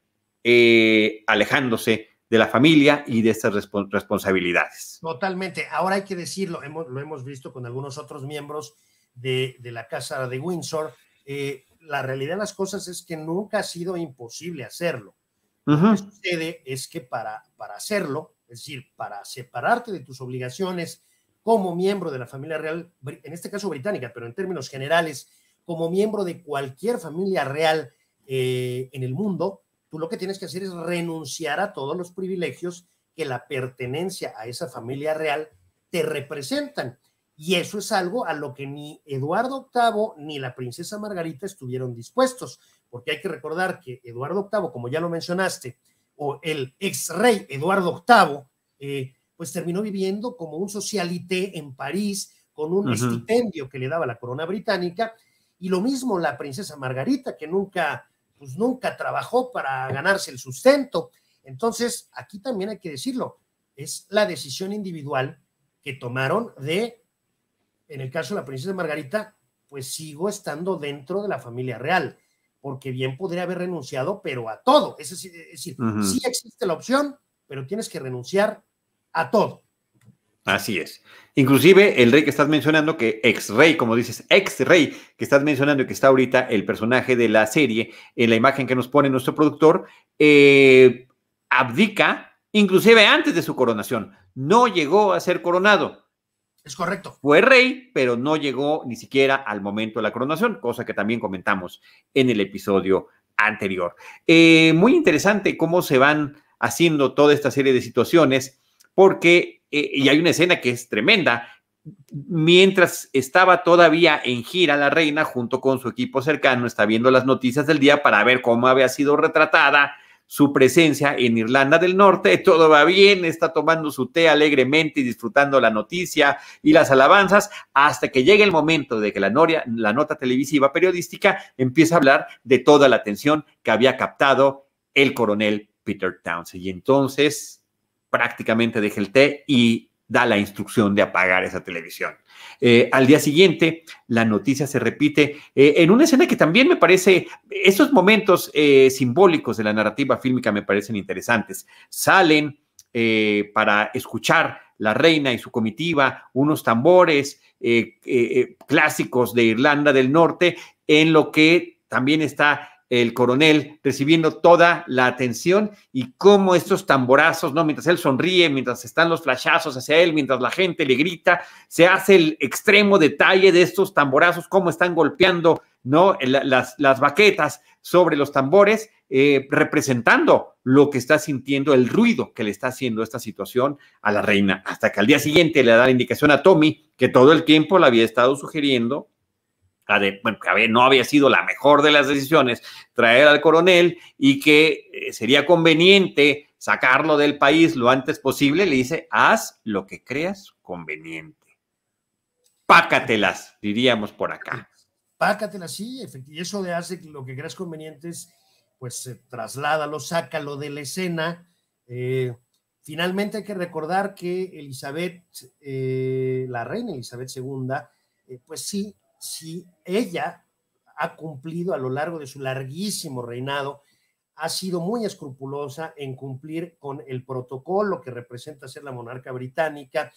eh, alejándose de la familia y de estas respons- responsabilidades. Totalmente. Ahora hay que decirlo, hemos, lo hemos visto con algunos otros miembros de, de la Casa de Windsor. Eh, la realidad de las cosas es que nunca ha sido imposible hacerlo. Uh-huh. Lo que sucede es que para, para hacerlo, es decir, para separarte de tus obligaciones como miembro de la familia real, en este caso británica, pero en términos generales, como miembro de cualquier familia real eh, en el mundo, tú lo que tienes que hacer es renunciar a todos los privilegios que la pertenencia a esa familia real te representan. Y eso es algo a lo que ni Eduardo octavo ni la princesa Margarita estuvieron dispuestos, porque hay que recordar que Eduardo octavo, como ya lo mencionaste, o el ex rey Eduardo octavo, eh, pues terminó viviendo como un socialité en París, con un uh-huh. estipendio que le daba la corona británica, y lo mismo la princesa Margarita, que nunca... pues nunca trabajó para ganarse el sustento. Entonces, aquí también hay que decirlo, es la decisión individual que tomaron de, en el caso de la princesa Margarita, pues sigo estando dentro de la familia real, porque bien podría haber renunciado, pero a todo. Es decir, es decir uh-huh. sí existe la opción, pero tienes que renunciar a todo. Así es. Inclusive el rey que estás mencionando, que ex rey, como dices, ex rey, que estás mencionando y que está ahorita el personaje de la serie, en la imagen que nos pone nuestro productor, eh, abdica, inclusive antes de su coronación. No llegó a ser coronado. Es correcto. Fue rey, pero no llegó ni siquiera al momento de la coronación, cosa que también comentamos en el episodio anterior. Eh, muy interesante cómo se van haciendo toda esta serie de situaciones, porque, eh, y hay una escena que es tremenda, mientras estaba todavía en gira la reina junto con su equipo cercano, está viendo las noticias del día para ver cómo había sido retratada su presencia en Irlanda del Norte. Todo va bien, está tomando su té alegremente y disfrutando la noticia y las alabanzas, hasta que llega el momento de que la, noria, la nota televisiva periodística empieza a hablar de toda la atención que había captado el coronel Peter Townsend. Y entonces prácticamente deja el té y da la instrucción de apagar esa televisión. Eh, al día siguiente, la noticia se repite eh, en una escena que también me parece, esos momentos eh, simbólicos de la narrativa fílmica me parecen interesantes. Salen eh, para escuchar la reina y su comitiva unos tambores eh, eh, clásicos de Irlanda del Norte, en lo que también está el coronel recibiendo toda la atención, y cómo estos tamborazos, ¿no? Mientras él sonríe, mientras están los flashazos hacia él, mientras la gente le grita, se hace el extremo detalle de estos tamborazos, cómo están golpeando, ¿no? Las, las baquetas sobre los tambores, eh, representando lo que está sintiendo, el ruido que le está haciendo esta situación a la reina, hasta que al día siguiente le da la indicación a Tommy, que todo el tiempo le había estado sugiriendo, De, bueno, que no había sido la mejor de las decisiones traer al coronel y que eh, sería conveniente sacarlo del país lo antes posible. Le dice, haz lo que creas conveniente. pácatelas, diríamos por acá. Pácatelas, sí, y eso de hace lo que creas convenientes, pues eh, trasládalo, sácalo de la escena. Eh, finalmente hay que recordar que Elizabeth, eh, la reina Elizabeth segunda, eh, pues sí, sí, ella ha cumplido a lo largo de su larguísimo reinado, ha sido muy escrupulosa en cumplir con el protocolo que representa ser la monarca británica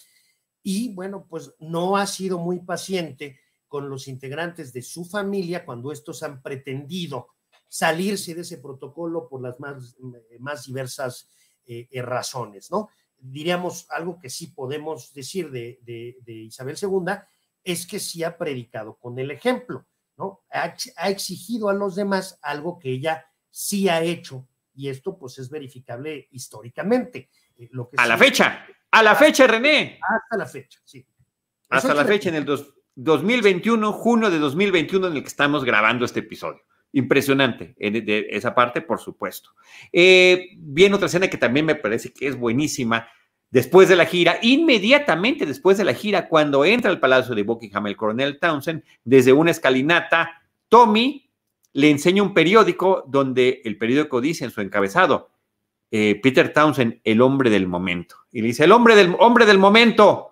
y, bueno, pues no ha sido muy paciente con los integrantes de su familia cuando estos han pretendido salirse de ese protocolo por las más, más diversas eh, razones, ¿no? Diríamos algo que sí podemos decir de, de, de Isabel segunda, es que sí ha predicado con el ejemplo, ¿no? Ha, ha exigido a los demás algo que ella sí ha hecho, y esto pues es verificable históricamente. Eh, lo que a sí la fecha, a la fecha, René. Hasta la fecha, sí. Hasta Eso la que... fecha, en el dos, dos mil veintiuno, junio de dos mil veintiuno, en el que estamos grabando este episodio. Impresionante, de, de esa parte, por supuesto. Eh, viene otra escena que también me parece que es buenísima. Después de la gira, inmediatamente después de la gira, cuando entra al Palacio de Buckingham el coronel Townshend, desde una escalinata, Tommy le enseña un periódico donde el periódico dice en su encabezado, eh, Peter Townshend, el hombre del momento. Y le dice, el hombre del, hombre del momento,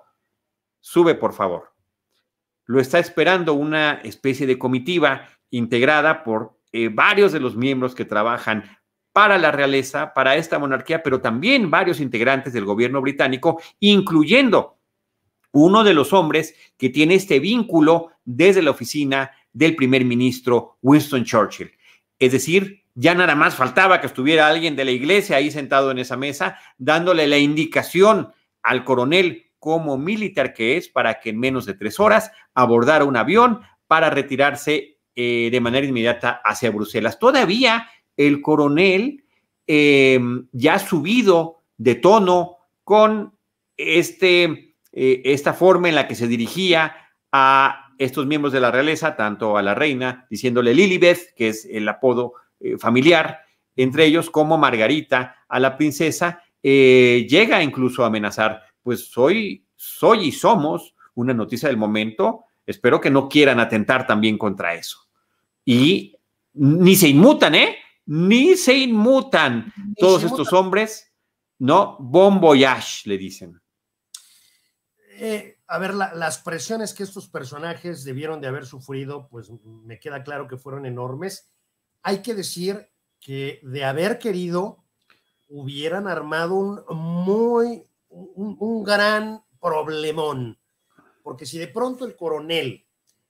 sube por favor. Lo está esperando una especie de comitiva integrada por eh, varios de los miembros que trabajan para la realeza, para esta monarquía, pero también varios integrantes del gobierno británico, incluyendo uno de los hombres que tiene este vínculo desde la oficina del primer ministro Winston Churchill. Es decir, ya nada más faltaba que estuviera alguien de la iglesia ahí sentado en esa mesa, dándole la indicación al coronel como militar que es para que en menos de tres horas abordara un avión para retirarse eh, de manera inmediata hacia Bruselas. Todavía el coronel, eh, ya subido de tono con este, eh, esta forma en la que se dirigía a estos miembros de la realeza, tanto a la reina, diciéndole Lilibet, que es el apodo eh, familiar, entre ellos, como Margarita, a la princesa, eh, llega incluso a amenazar, pues soy, soy y somos una noticia del momento, espero que no quieran atentar también contra eso. Y ni se inmutan, ¿eh? Ni se inmutan ni todos se estos inmutan. Hombres, ¿no? Bon voyage, le dicen. Eh, a ver, la, las presiones que estos personajes debieron de haber sufrido, pues me queda claro que fueron enormes. Hay que decir que de haber querido, hubieran armado un muy, un, un gran problemón, porque si de pronto el coronel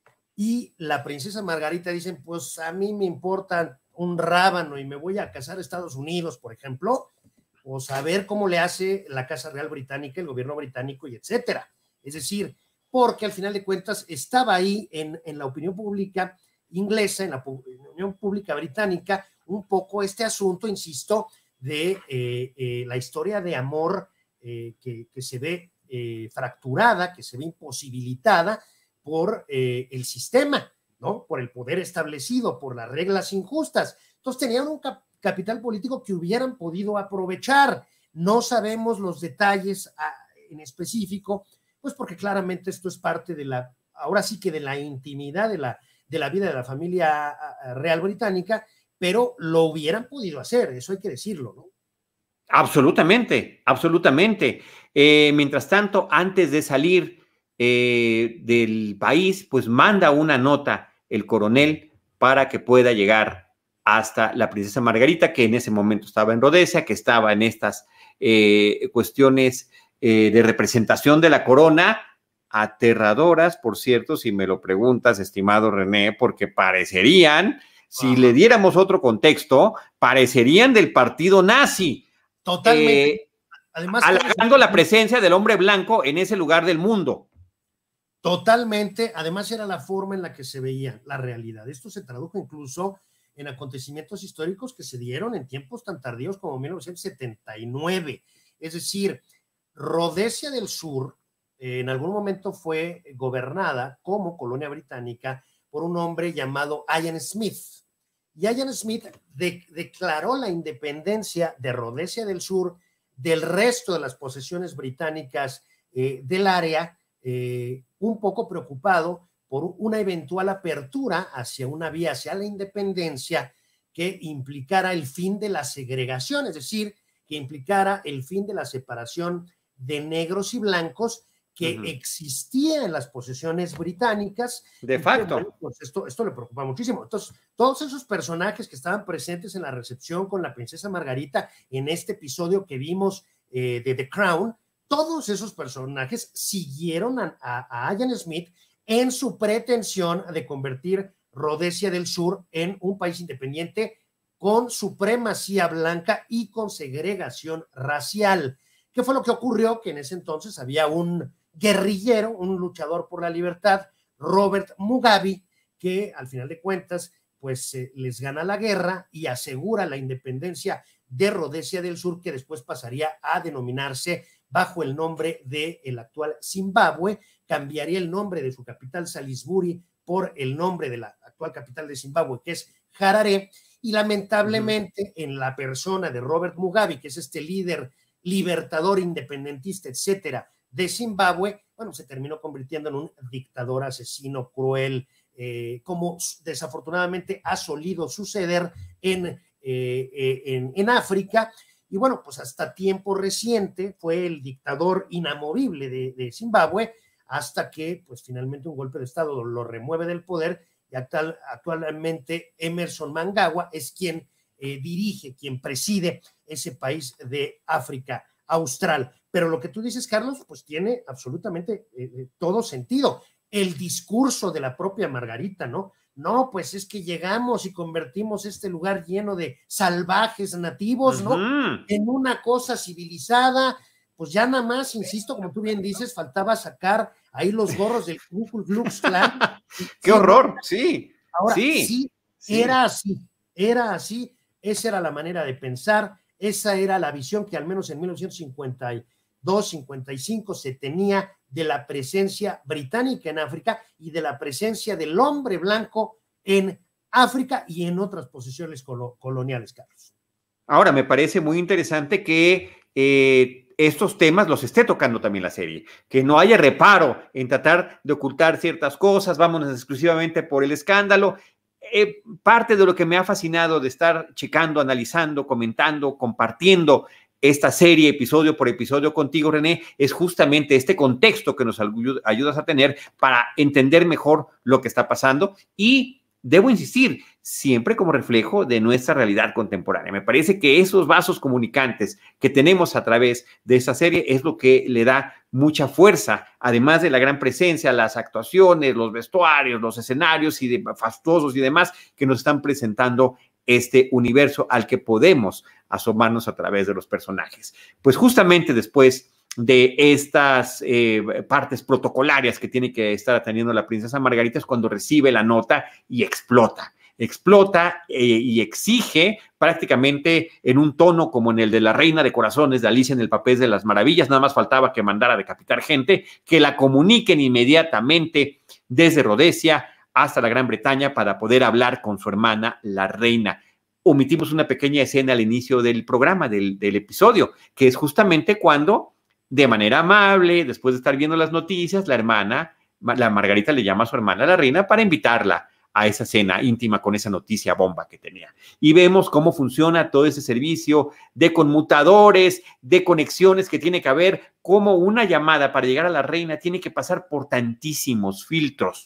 y la princesa Margarita dicen, pues a mí me importa un rábano y me voy a casar a Estados Unidos, por ejemplo, o saber cómo le hace la Casa Real Británica, el gobierno británico y etcétera. Es decir, porque al final de cuentas estaba ahí en, en la opinión pública inglesa, en la opinión pública británica, un poco este asunto, insisto, de eh, eh, la historia de amor eh, que, que se ve eh, fracturada, que se ve imposibilitada por eh, el sistema, ¿no? Por el poder establecido, por las reglas injustas. Entonces tenían un cap capital político que hubieran podido aprovechar. No sabemos los detalles a, en específico, pues porque claramente esto es parte de la, ahora sí que de la intimidad de la, de la vida de la familia real británica, pero lo hubieran podido hacer, eso hay que decirlo, ¿no? Absolutamente, absolutamente. Eh, mientras tanto, antes de salir eh, del país, pues manda una nota el coronel para que pueda llegar hasta la princesa Margarita, que en ese momento estaba en Rodesia, que estaba en estas eh, cuestiones eh, de representación de la corona, aterradoras, por cierto, si me lo preguntas, estimado René, porque parecerían, si Ajá. le diéramos otro contexto, parecerían del partido nazi. Totalmente. Eh, Además, halagando la presencia del hombre blanco en ese lugar del mundo. Totalmente. Además, era la forma en la que se veía la realidad. Esto se tradujo incluso en acontecimientos históricos que se dieron en tiempos tan tardíos como mil novecientos setenta y nueve. Es decir, Rodesia del Sur eh, en algún momento fue gobernada como colonia británica por un hombre llamado Ian Smith. Y Ian Smith de, declaró la independencia de Rodesia del Sur del resto de las posesiones británicas eh, del área eh, un poco preocupado por una eventual apertura hacia una vía hacia la independencia que implicara el fin de la segregación, es decir, que implicara el fin de la separación de negros y blancos que uh-huh. existía en las posesiones británicas. De facto. Que, bueno, pues esto, esto le preocupa muchísimo. Entonces, todos esos personajes que estaban presentes en la recepción con la princesa Margarita en este episodio que vimos eh, de The Crown, todos esos personajes siguieron a, a, a Ian Smith en su pretensión de convertir Rhodesia del Sur en un país independiente con supremacía blanca y con segregación racial. ¿Qué fue lo que ocurrió? Que en ese entonces había un guerrillero, un luchador por la libertad, Robert Mugabe, que al final de cuentas pues eh, les gana la guerra y asegura la independencia de Rhodesia del Sur, que después pasaría a denominarse bajo el nombre del actual Zimbabue, cambiaría el nombre de su capital Salisbury por el nombre de la actual capital de Zimbabue, que es Harare, y lamentablemente uh-huh. en la persona de Robert Mugabe, que es este líder libertador, independentista, etcétera, de Zimbabue, bueno, se terminó convirtiendo en un dictador asesino, cruel, eh, como desafortunadamente ha solido suceder en, eh, eh, en, en África. Y bueno, pues hasta tiempo reciente fue el dictador inamovible de, de Zimbabue, hasta que pues finalmente un golpe de estado lo remueve del poder, y actual, actualmente Emerson Mnangagwa es quien eh, dirige, quien preside ese país de África Austral. Pero lo que tú dices, Carlos, pues tiene absolutamente eh, todo sentido. El discurso de la propia Margarita, ¿no? No, pues es que llegamos y convertimos este lugar lleno de salvajes nativos, ¿no? Uh-huh. En una cosa civilizada. Pues ya nada más, insisto, como tú bien dices, faltaba sacar ahí los gorros del Ku Klux Klan. ¡Qué horror! Sí. Ahora, sí, sí, sí, era así, era así. Esa era la manera de pensar, esa era la visión que al menos en mil novecientos cincuenta y dos, cincuenta y cinco se tenía de la presencia británica en África y de la presencia del hombre blanco en África y en otras posesiones colo- coloniales, Carlos. Ahora, me parece muy interesante que eh, estos temas los esté tocando también la serie, que no haya reparo en tratar de ocultar ciertas cosas, vámonos exclusivamente por el escándalo. Eh, parte de lo que me ha fascinado de estar checando, analizando, comentando, compartiendo esta serie episodio por episodio contigo, René, es justamente este contexto que nos ayudas a tener para entender mejor lo que está pasando y, debo insistir, siempre como reflejo de nuestra realidad contemporánea. Me parece que esos vasos comunicantes que tenemos a través de esta serie es lo que le da mucha fuerza, además de la gran presencia, las actuaciones, los vestuarios, los escenarios y de, fastuosos y demás que nos están presentando este universo al que podemos asomarnos a través de los personajes. Pues justamente después de estas eh, partes protocolarias que tiene que estar atendiendo la princesa Margarita es cuando recibe la nota y explota. Explota eh, y exige prácticamente en un tono como en el de la Reina de Corazones de Alicia en el País de las Maravillas, nada más faltaba que mandara a decapitar gente, que la comuniquen inmediatamente desde Rhodesia hasta la Gran Bretaña para poder hablar con su hermana, la reina. Omitimos una pequeña escena al inicio del programa, del, del episodio, que es justamente cuando, de manera amable, después de estar viendo las noticias, la hermana, la Margarita le llama a su hermana, la reina, para invitarla a esa cena íntima con esa noticia bomba que tenía. Y vemos cómo funciona todo ese servicio de conmutadores, de conexiones que tiene que haber, cómo una llamada para llegar a la reina tiene que pasar por tantísimos filtros.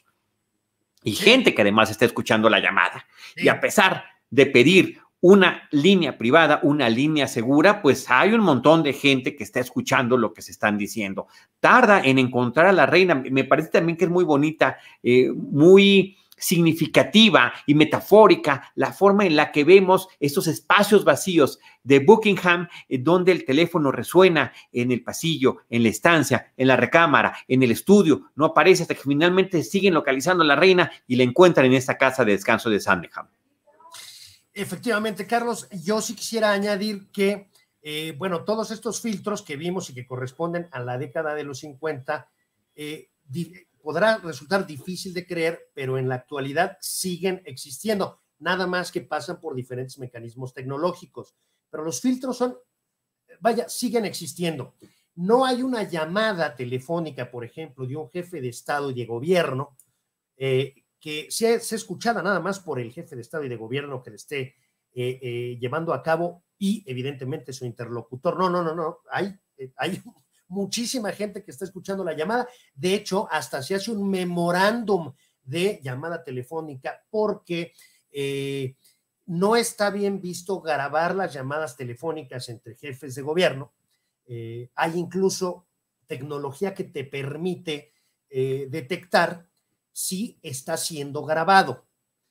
Y gente que además está escuchando la llamada. Sí. Y a pesar de pedir una línea privada, una línea segura, pues hay un montón de gente que está escuchando lo que se están diciendo. Tarda en encontrar a la reina. Me parece también que es muy bonita, eh, muy significativa y metafórica la forma en la que vemos estos espacios vacíos de Buckingham, eh, donde el teléfono resuena en el pasillo, en la estancia, en la recámara, en el estudio, no aparece hasta que finalmente siguen localizando a la reina y la encuentran en esta casa de descanso de Sandringham. Efectivamente, Carlos, yo sí quisiera añadir que, eh, bueno, todos estos filtros que vimos y que corresponden a la década de los cincuenta, eh, podrá resultar difícil de creer, pero en la actualidad siguen existiendo, nada más que pasan por diferentes mecanismos tecnológicos. Pero los filtros son, vaya, siguen existiendo. no hay una llamada telefónica, por ejemplo, de un jefe de Estado y de gobierno eh, que sea, sea escuchada nada más por el jefe de Estado y de gobierno que le esté eh, eh, llevando a cabo y evidentemente su interlocutor. No, no, no, no, hay, eh, hay muchísima gente que está escuchando la llamada. De hecho, hasta se hace un memorándum de llamada telefónica porque eh, no está bien visto grabar las llamadas telefónicas entre jefes de gobierno. Eh, hay incluso tecnología que te permite eh, detectar si está siendo grabado.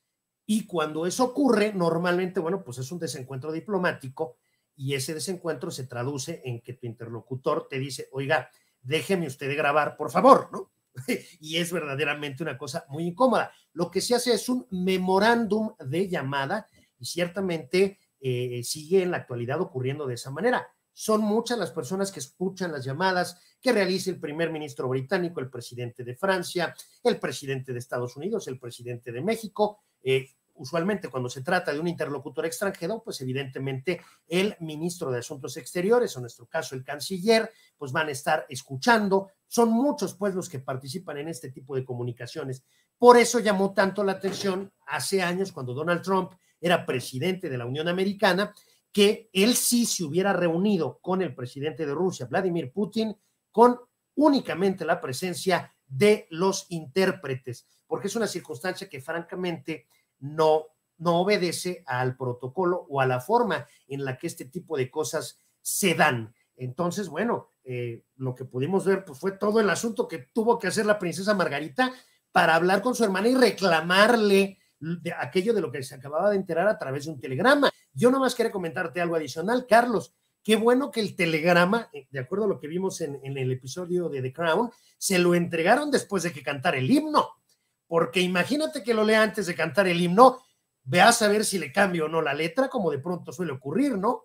Y cuando eso ocurre, normalmente, bueno, pues es un desencuentro diplomático y ese desencuentro se traduce en que tu interlocutor te dice, oiga, déjeme usted de grabar, por favor, ¿no? Y es verdaderamente una cosa muy incómoda. Lo que se hace es un memorándum de llamada y ciertamente eh, sigue en la actualidad ocurriendo de esa manera. Son muchas las personas que escuchan las llamadas que realiza el primer ministro británico, el presidente de Francia, el presidente de Estados Unidos, el presidente de México. Eh, usualmente cuando se trata de un interlocutor extranjero, pues evidentemente el ministro de Asuntos Exteriores, o en nuestro caso el canciller, pues van a estar escuchando. Son muchos pues los que participan en este tipo de comunicaciones. Por eso llamó tanto la atención hace años cuando Donald Trump era presidente de la Unión Americana, que él sí se hubiera reunido con el presidente de Rusia, Vladimir Putin, con únicamente la presencia de los intérpretes, porque es una circunstancia que francamente no, no obedece al protocolo o a la forma en la que este tipo de cosas se dan. Entonces, bueno, eh, lo que pudimos ver pues, fue todo el asunto que tuvo que hacer la princesa Margarita para hablar con su hermana y reclamarle de aquello de lo que se acababa de enterar a través de un telegrama. Yo nomás quería comentarte algo adicional, Carlos. Qué bueno que el telegrama, de acuerdo a lo que vimos en, en el episodio de The Crown, se lo entregaron después de que cantara el himno, porque imagínate que lo lea antes de cantar el himno, veas a ver si le cambia o no la letra, como de pronto suele ocurrir, ¿no?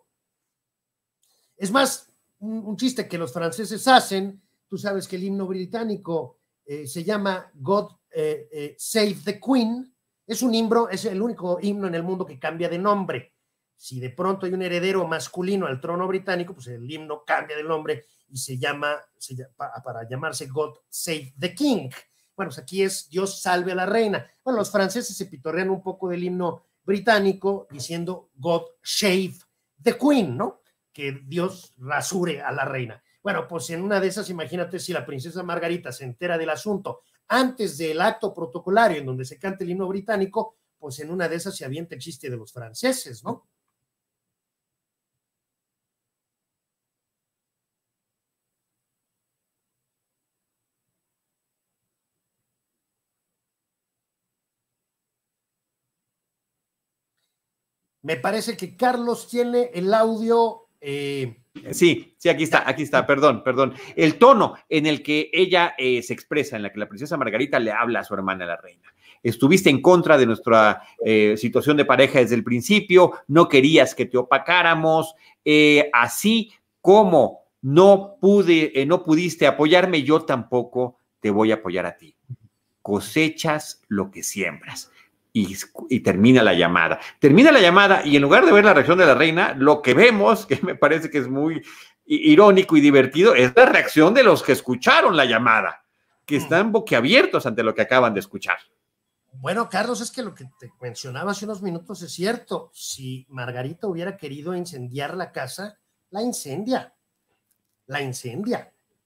Es más, un, un chiste que los franceses hacen, tú sabes que el himno británico eh, se llama God eh, eh, Save the Queen. Es un himno, es el único himno en el mundo que cambia de nombre. Si de pronto hay un heredero masculino al trono británico, pues el himno cambia de nombre y se llama, se llama para, para llamarse God Save the King. Bueno, pues aquí es Dios salve a la reina. Bueno, los franceses se pitorrean un poco del himno británico diciendo God Shave the Queen, ¿no? Que Dios rasure a la reina. Bueno, pues en una de esas, imagínate si la princesa Margarita se entera del asunto antes del acto protocolario en donde se canta el himno británico, pues en una de esas se avienta el chiste de los franceses, ¿no? Me parece que Carlos tiene el audio. Eh... Sí, sí, aquí está, aquí está, perdón, perdón. El tono en el que ella eh, se expresa, en la que la princesa Margarita le habla a su hermana, la reina. Estuviste en contra de nuestra eh, situación de pareja desde el principio, no querías que te opacáramos, eh, así como no pude, eh, no pudiste apoyarme, yo tampoco te voy a apoyar a ti. Cosechas lo que siembras. Y, y termina la llamada. Termina la llamada y en lugar de ver la reacción de la reina, lo que vemos, que me parece que es muy irónico y divertido, es la reacción de los que escucharon la llamada, que están boquiabiertos ante lo que acaban de escuchar. Bueno, Carlos, es que lo que te mencionaba hace unos minutos es cierto. Si Margarita hubiera querido incendiar la casa, la incendia. La incendia.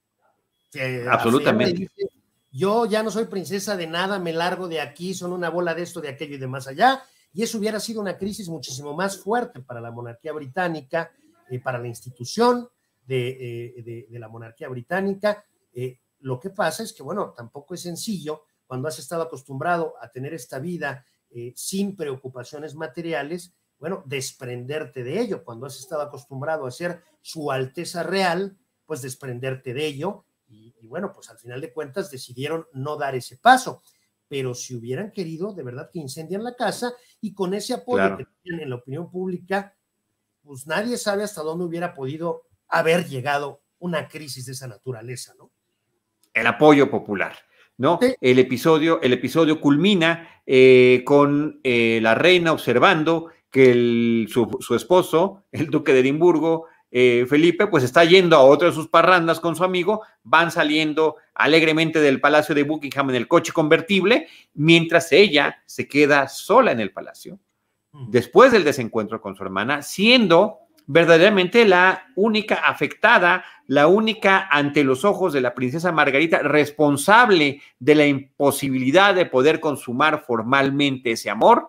Que absolutamente. Yo ya no soy princesa de nada, me largo de aquí, son una bola de esto, de aquello y de más allá, y eso hubiera sido una crisis muchísimo más fuerte para la monarquía británica, eh, para la institución de, eh, de, de la monarquía británica. Eh, lo que pasa es que, bueno, tampoco es sencillo cuando has estado acostumbrado a tener esta vida eh, sin preocupaciones materiales, bueno, desprenderte de ello. Cuando has estado acostumbrado a ser su Alteza Real, pues desprenderte de ello. Y, y bueno, pues al final de cuentas decidieron no dar ese paso, pero si hubieran querido, de verdad que incendian la casa y con ese apoyo claro. que tienen en la opinión pública, pues nadie sabe hasta dónde hubiera podido haber llegado una crisis de esa naturaleza, ¿no? El apoyo popular, ¿no? Sí. El episodio, el episodio culmina eh, con eh, la reina observando que el, su, su esposo, el duque de Edimburgo, eh, Felipe, pues está yendo a otra de sus parrandas con su amigo, van saliendo alegremente del Palacio de Buckingham en el coche convertible, mientras ella se queda sola en el palacio, después del desencuentro con su hermana, siendo verdaderamente la única afectada, la única ante los ojos de la princesa Margarita responsable de la imposibilidad de poder consumar formalmente ese amor,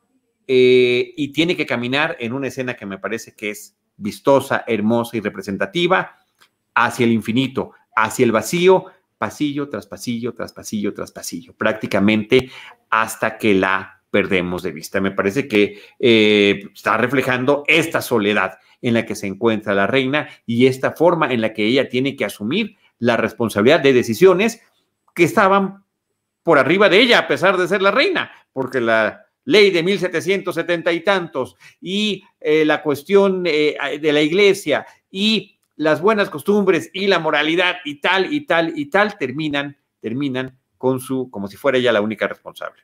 eh, y tiene que caminar en una escena que me parece que es vistosa, hermosa y representativa, hacia el infinito, hacia el vacío, pasillo tras pasillo, tras pasillo, tras pasillo, prácticamente hasta que la perdemos de vista. Me parece que eh, está reflejando esta soledad en la que se encuentra la reina y esta forma en la que ella tiene que asumir la responsabilidad de decisiones que estaban por arriba de ella, a pesar de ser la reina, porque la ley de mil setecientos setenta y tantos y eh, la cuestión eh, de la iglesia y las buenas costumbres y la moralidad y tal y tal y tal terminan, terminan con su, como si fuera ella la única responsable.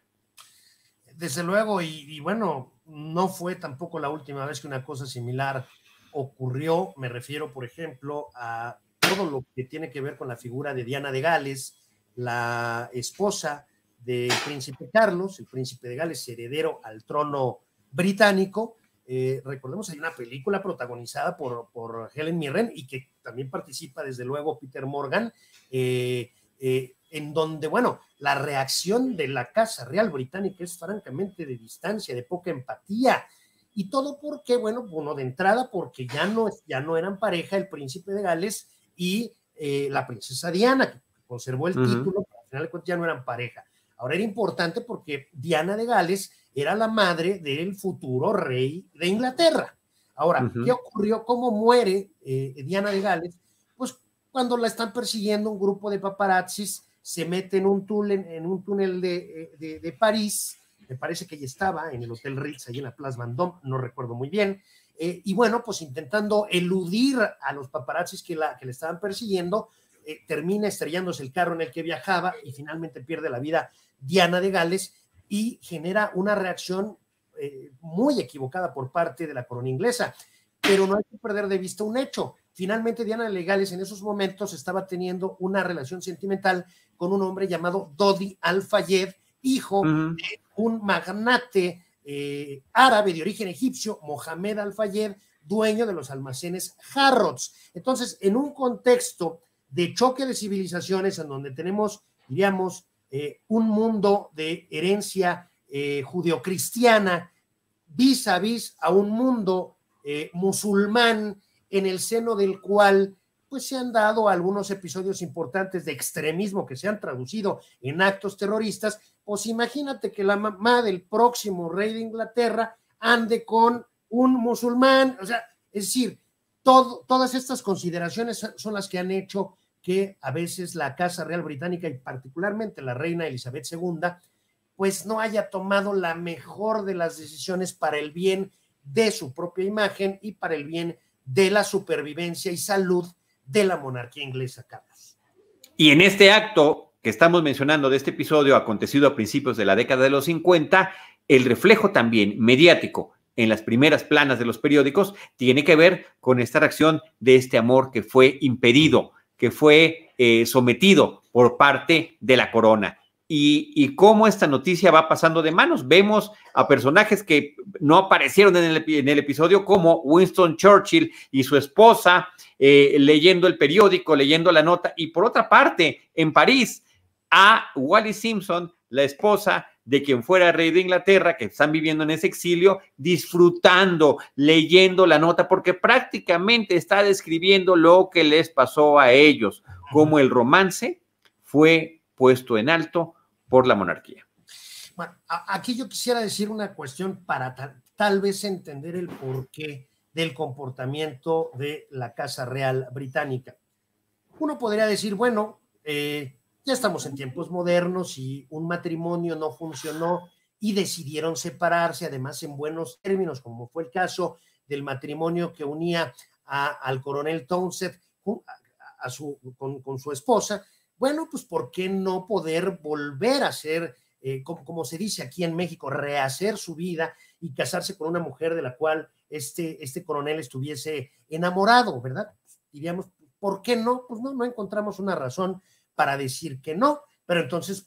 Desde luego, y, y bueno, no fue tampoco la última vez que una cosa similar ocurrió. Me refiero, por ejemplo, a todo lo que tiene que ver con la figura de Diana de Gales, la esposa del príncipe Carlos, el príncipe de Gales, heredero al trono británico. Eh, recordemos, hay una película protagonizada por, por Helen Mirren y que también participa, desde luego, Peter Morgan, eh, eh, en donde, bueno, la reacción de la Casa Real Británica es francamente de distancia, de poca empatía, y todo porque, bueno, uno de entrada, porque ya no, ya no eran pareja el príncipe de Gales y eh, la princesa Diana, que conservó el uh-huh. título, pero al final de cuentas ya no eran pareja. Ahora era importante porque Diana de Gales era la madre del futuro rey de Inglaterra. Ahora, uh-huh. ¿qué ocurrió? ¿Cómo muere eh, Diana de Gales? Pues cuando la están persiguiendo un grupo de paparazzis, se mete en un túnel, en un túnel de, de, de París, me parece que ella estaba en el Hotel Ritz, ahí en la Place Vendôme, no recuerdo muy bien, eh, y bueno, pues intentando eludir a los paparazzis que la, que le estaban persiguiendo, eh, termina estrellándose el carro en el que viajaba y finalmente pierde la vida Diana de Gales y genera una reacción eh, muy equivocada por parte de la corona inglesa, pero no hay que perder de vista un hecho. Finalmente, Diana de Gales en esos momentos estaba teniendo una relación sentimental con un hombre llamado Dodi Al-Fayed, hijo uh-huh. de un magnate eh, árabe de origen egipcio, Mohamed Al-Fayed, dueño de los almacenes Harrods. Entonces, en un contexto de choque de civilizaciones, en donde tenemos, diríamos, eh, un mundo de herencia eh, judeocristiana vis a vis a un mundo eh, musulmán, en el seno del cual pues se han dado algunos episodios importantes de extremismo que se han traducido en actos terroristas, pues imagínate que la mamá del próximo rey de Inglaterra ande con un musulmán, o sea, es decir, todo, todas estas consideraciones son las que han hecho que a veces la Casa Real Británica y particularmente la reina Elizabeth segunda, pues no haya tomado la mejor de las decisiones para el bien de su propia imagen y para el bien de la supervivencia y salud de la monarquía inglesa, Carlos. Y en este acto que estamos mencionando de este episodio acontecido a principios de la década de los cincuenta, el reflejo también mediático en las primeras planas de los periódicos tiene que ver con esta reacción de este amor que fue impedido, que fue eh, sometido por parte de la corona. Y, y cómo esta noticia va pasando de manos. Vemos a personajes que no aparecieron en el, en el episodio, como Winston Churchill y su esposa, eh, leyendo el periódico, leyendo la nota. Y por otra parte, en París, a Wallis Simpson, la esposa de quien fuera rey de Inglaterra, que están viviendo en ese exilio, disfrutando, leyendo la nota, porque prácticamente está describiendo lo que les pasó a ellos, como el romance fue puesto en alto por la monarquía. Bueno, aquí yo quisiera decir una cuestión para tal, tal vez entender el porqué del comportamiento de la Casa Real Británica. Uno podría decir, bueno, eh, ya estamos en tiempos modernos y un matrimonio no funcionó y decidieron separarse, además en buenos términos, como fue el caso del matrimonio que unía a, al coronel Townshend a, a su, con, con su esposa. Bueno, pues ¿por qué no poder volver a ser eh, como, como se dice aquí en México, rehacer su vida y casarse con una mujer de la cual este, este coronel estuviese enamorado, ¿verdad? Diríamos, ¿por qué no? Pues no, no encontramos una razón para decir que no, pero entonces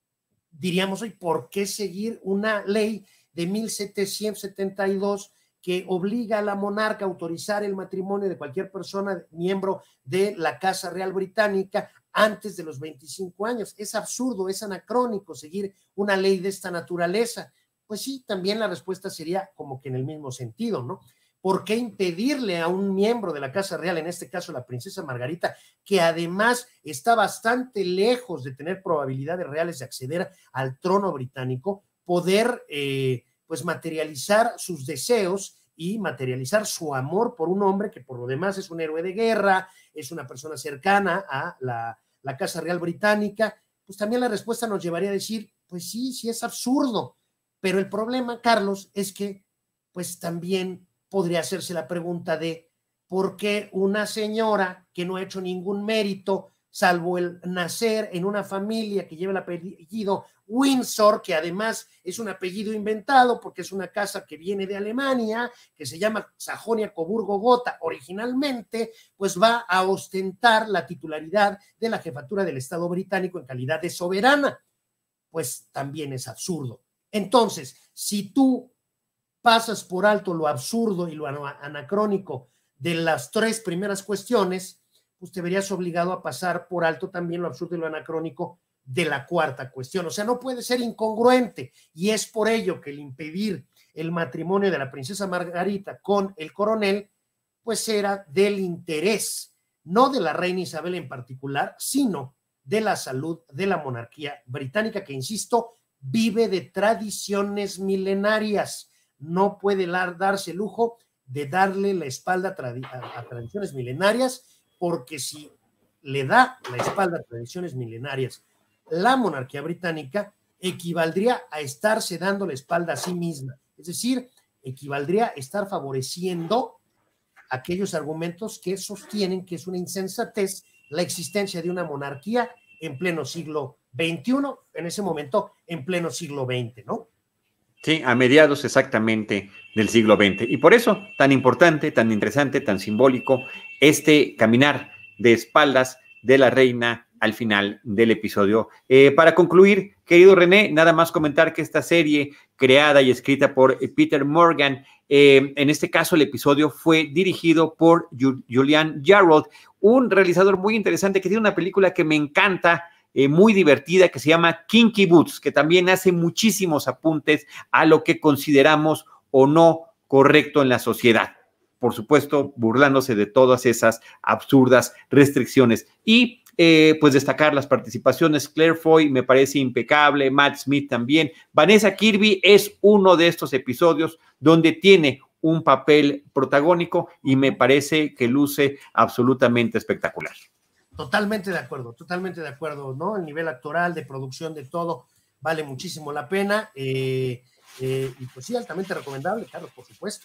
diríamos hoy, ¿por qué seguir una ley de mil setecientos setenta y dos que obliga a la monarca a autorizar el matrimonio de cualquier persona miembro de la Casa Real Británica antes de los veinticinco años? Es absurdo, es anacrónico seguir una ley de esta naturaleza. Pues sí, también la respuesta sería como que en el mismo sentido, ¿no? ¿Por qué impedirle a un miembro de la Casa Real, en este caso la princesa Margarita, que además está bastante lejos de tener probabilidades reales de acceder al trono británico, poder eh, pues materializar sus deseos y materializar su amor por un hombre que por lo demás es un héroe de guerra, es una persona cercana a la, la Casa Real Británica? Pues también la respuesta nos llevaría a decir, pues sí, sí es absurdo, pero el problema, Carlos, es que pues también podría hacerse la pregunta de por qué una señora que no ha hecho ningún mérito, salvo el nacer en una familia que lleva el apellido Windsor, que además es un apellido inventado porque es una casa que viene de Alemania, que se llama Sajonia-Coburgo-Gotha originalmente, pues va a ostentar la titularidad de la jefatura del Estado británico en calidad de soberana. Pues también es absurdo. Entonces, si tú pasas por alto lo absurdo y lo anacrónico de las tres primeras cuestiones, pues te verías obligado a pasar por alto también lo absurdo y lo anacrónico de la cuarta cuestión. O sea, no puede ser incongruente, y es por ello que el impedir el matrimonio de la princesa Margarita con el coronel, pues era del interés, no de la reina Isabel en particular, sino de la salud de la monarquía británica, que, insisto, vive de tradiciones milenarias. No puede darse el lujo de darle la espalda a, a tradiciones milenarias, porque si le da la espalda a tradiciones milenarias la monarquía británica, equivaldría a estarse dando la espalda a sí misma. Es decir, equivaldría a estar favoreciendo aquellos argumentos que sostienen que es una insensatez la existencia de una monarquía en pleno siglo veintiuno, en ese momento en pleno siglo veinte, ¿no? Sí, a mediados exactamente del siglo veinte. Y por eso, tan importante, tan interesante, tan simbólico, este caminar de espaldas de la reina al final del episodio. Eh, para concluir, querido René, nada más comentar que esta serie, creada y escrita por Peter Morgan, eh, en este caso el episodio fue dirigido por Julian Yarrow, un realizador muy interesante que tiene una película que me encanta, Eh, muy divertida, que se llama Kinky Boots, que también hace muchísimos apuntes a lo que consideramos o no correcto en la sociedad. Por supuesto, burlándose de todas esas absurdas restricciones. Y eh, pues destacar las participaciones. Claire Foy me parece impecable, Matt Smith también. Vanessa Kirby es uno de estos episodios donde tiene un papel protagónico y me parece que luce absolutamente espectacular. Totalmente de acuerdo, totalmente de acuerdo, ¿no? El nivel actoral, de producción, de todo, vale muchísimo la pena. Eh, eh, y pues sí, altamente recomendable, Carlos, por supuesto.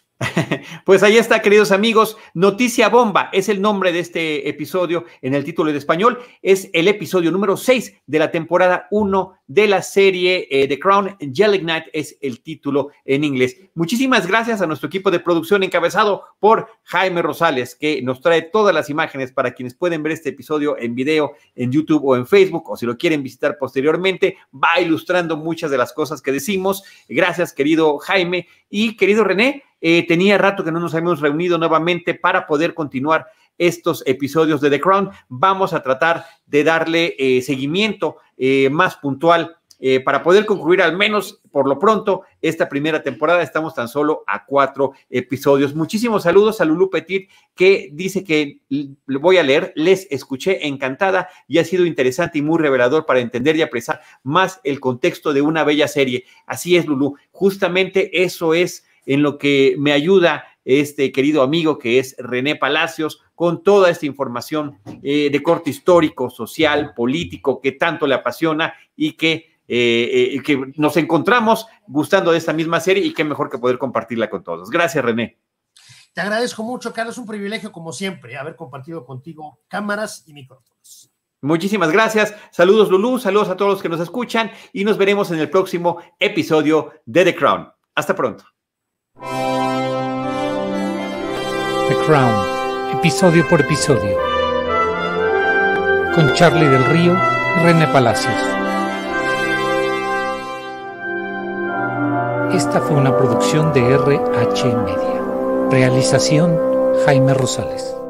Pues ahí está, queridos amigos. Noticia Bomba es el nombre de este episodio en el título en español. Es el episodio número seis de la temporada uno de la serie eh, The Crown. Gelignite es el título en inglés. Muchísimas gracias a nuestro equipo de producción encabezado por Jaime Rosales, que nos trae todas las imágenes para quienes pueden ver este episodio en video en YouTube o en Facebook, o si lo quieren visitar posteriormente, va ilustrando muchas de las cosas que decimos. Gracias, querido Jaime. Y querido René, eh, tenía rato que no nos habíamos reunido nuevamente para poder continuar estos episodios de The Crown. Vamos a tratar de darle eh, seguimiento eh, más puntual eh, para poder concluir al menos por lo pronto esta primera temporada. Estamos tan solo a cuatro episodios. Muchísimos saludos a Lulú Petit, que dice que le voy a leer: les escuché encantada y ha sido interesante y muy revelador para entender y apreciar más el contexto de una bella serie. Así es, Lulú, justamente eso es en lo que me ayuda este querido amigo que es René Palacios, con toda esta información eh, de corte histórico, social, político, que tanto le apasiona y que, eh, eh, que nos encontramos gustando de esta misma serie, y qué mejor que poder compartirla con todos. Gracias, René. Te agradezco mucho, Carlos, un privilegio como siempre haber compartido contigo cámaras y micrófonos. Muchísimas gracias. Saludos, Lulú. Saludos a todos los que nos escuchan y nos veremos en el próximo episodio de The Crown. Hasta pronto. The Crown, episodio por episodio. Con Charlie del Río y René Palacios. Esta fue una producción de R H Media. Realización Jaime Rosales.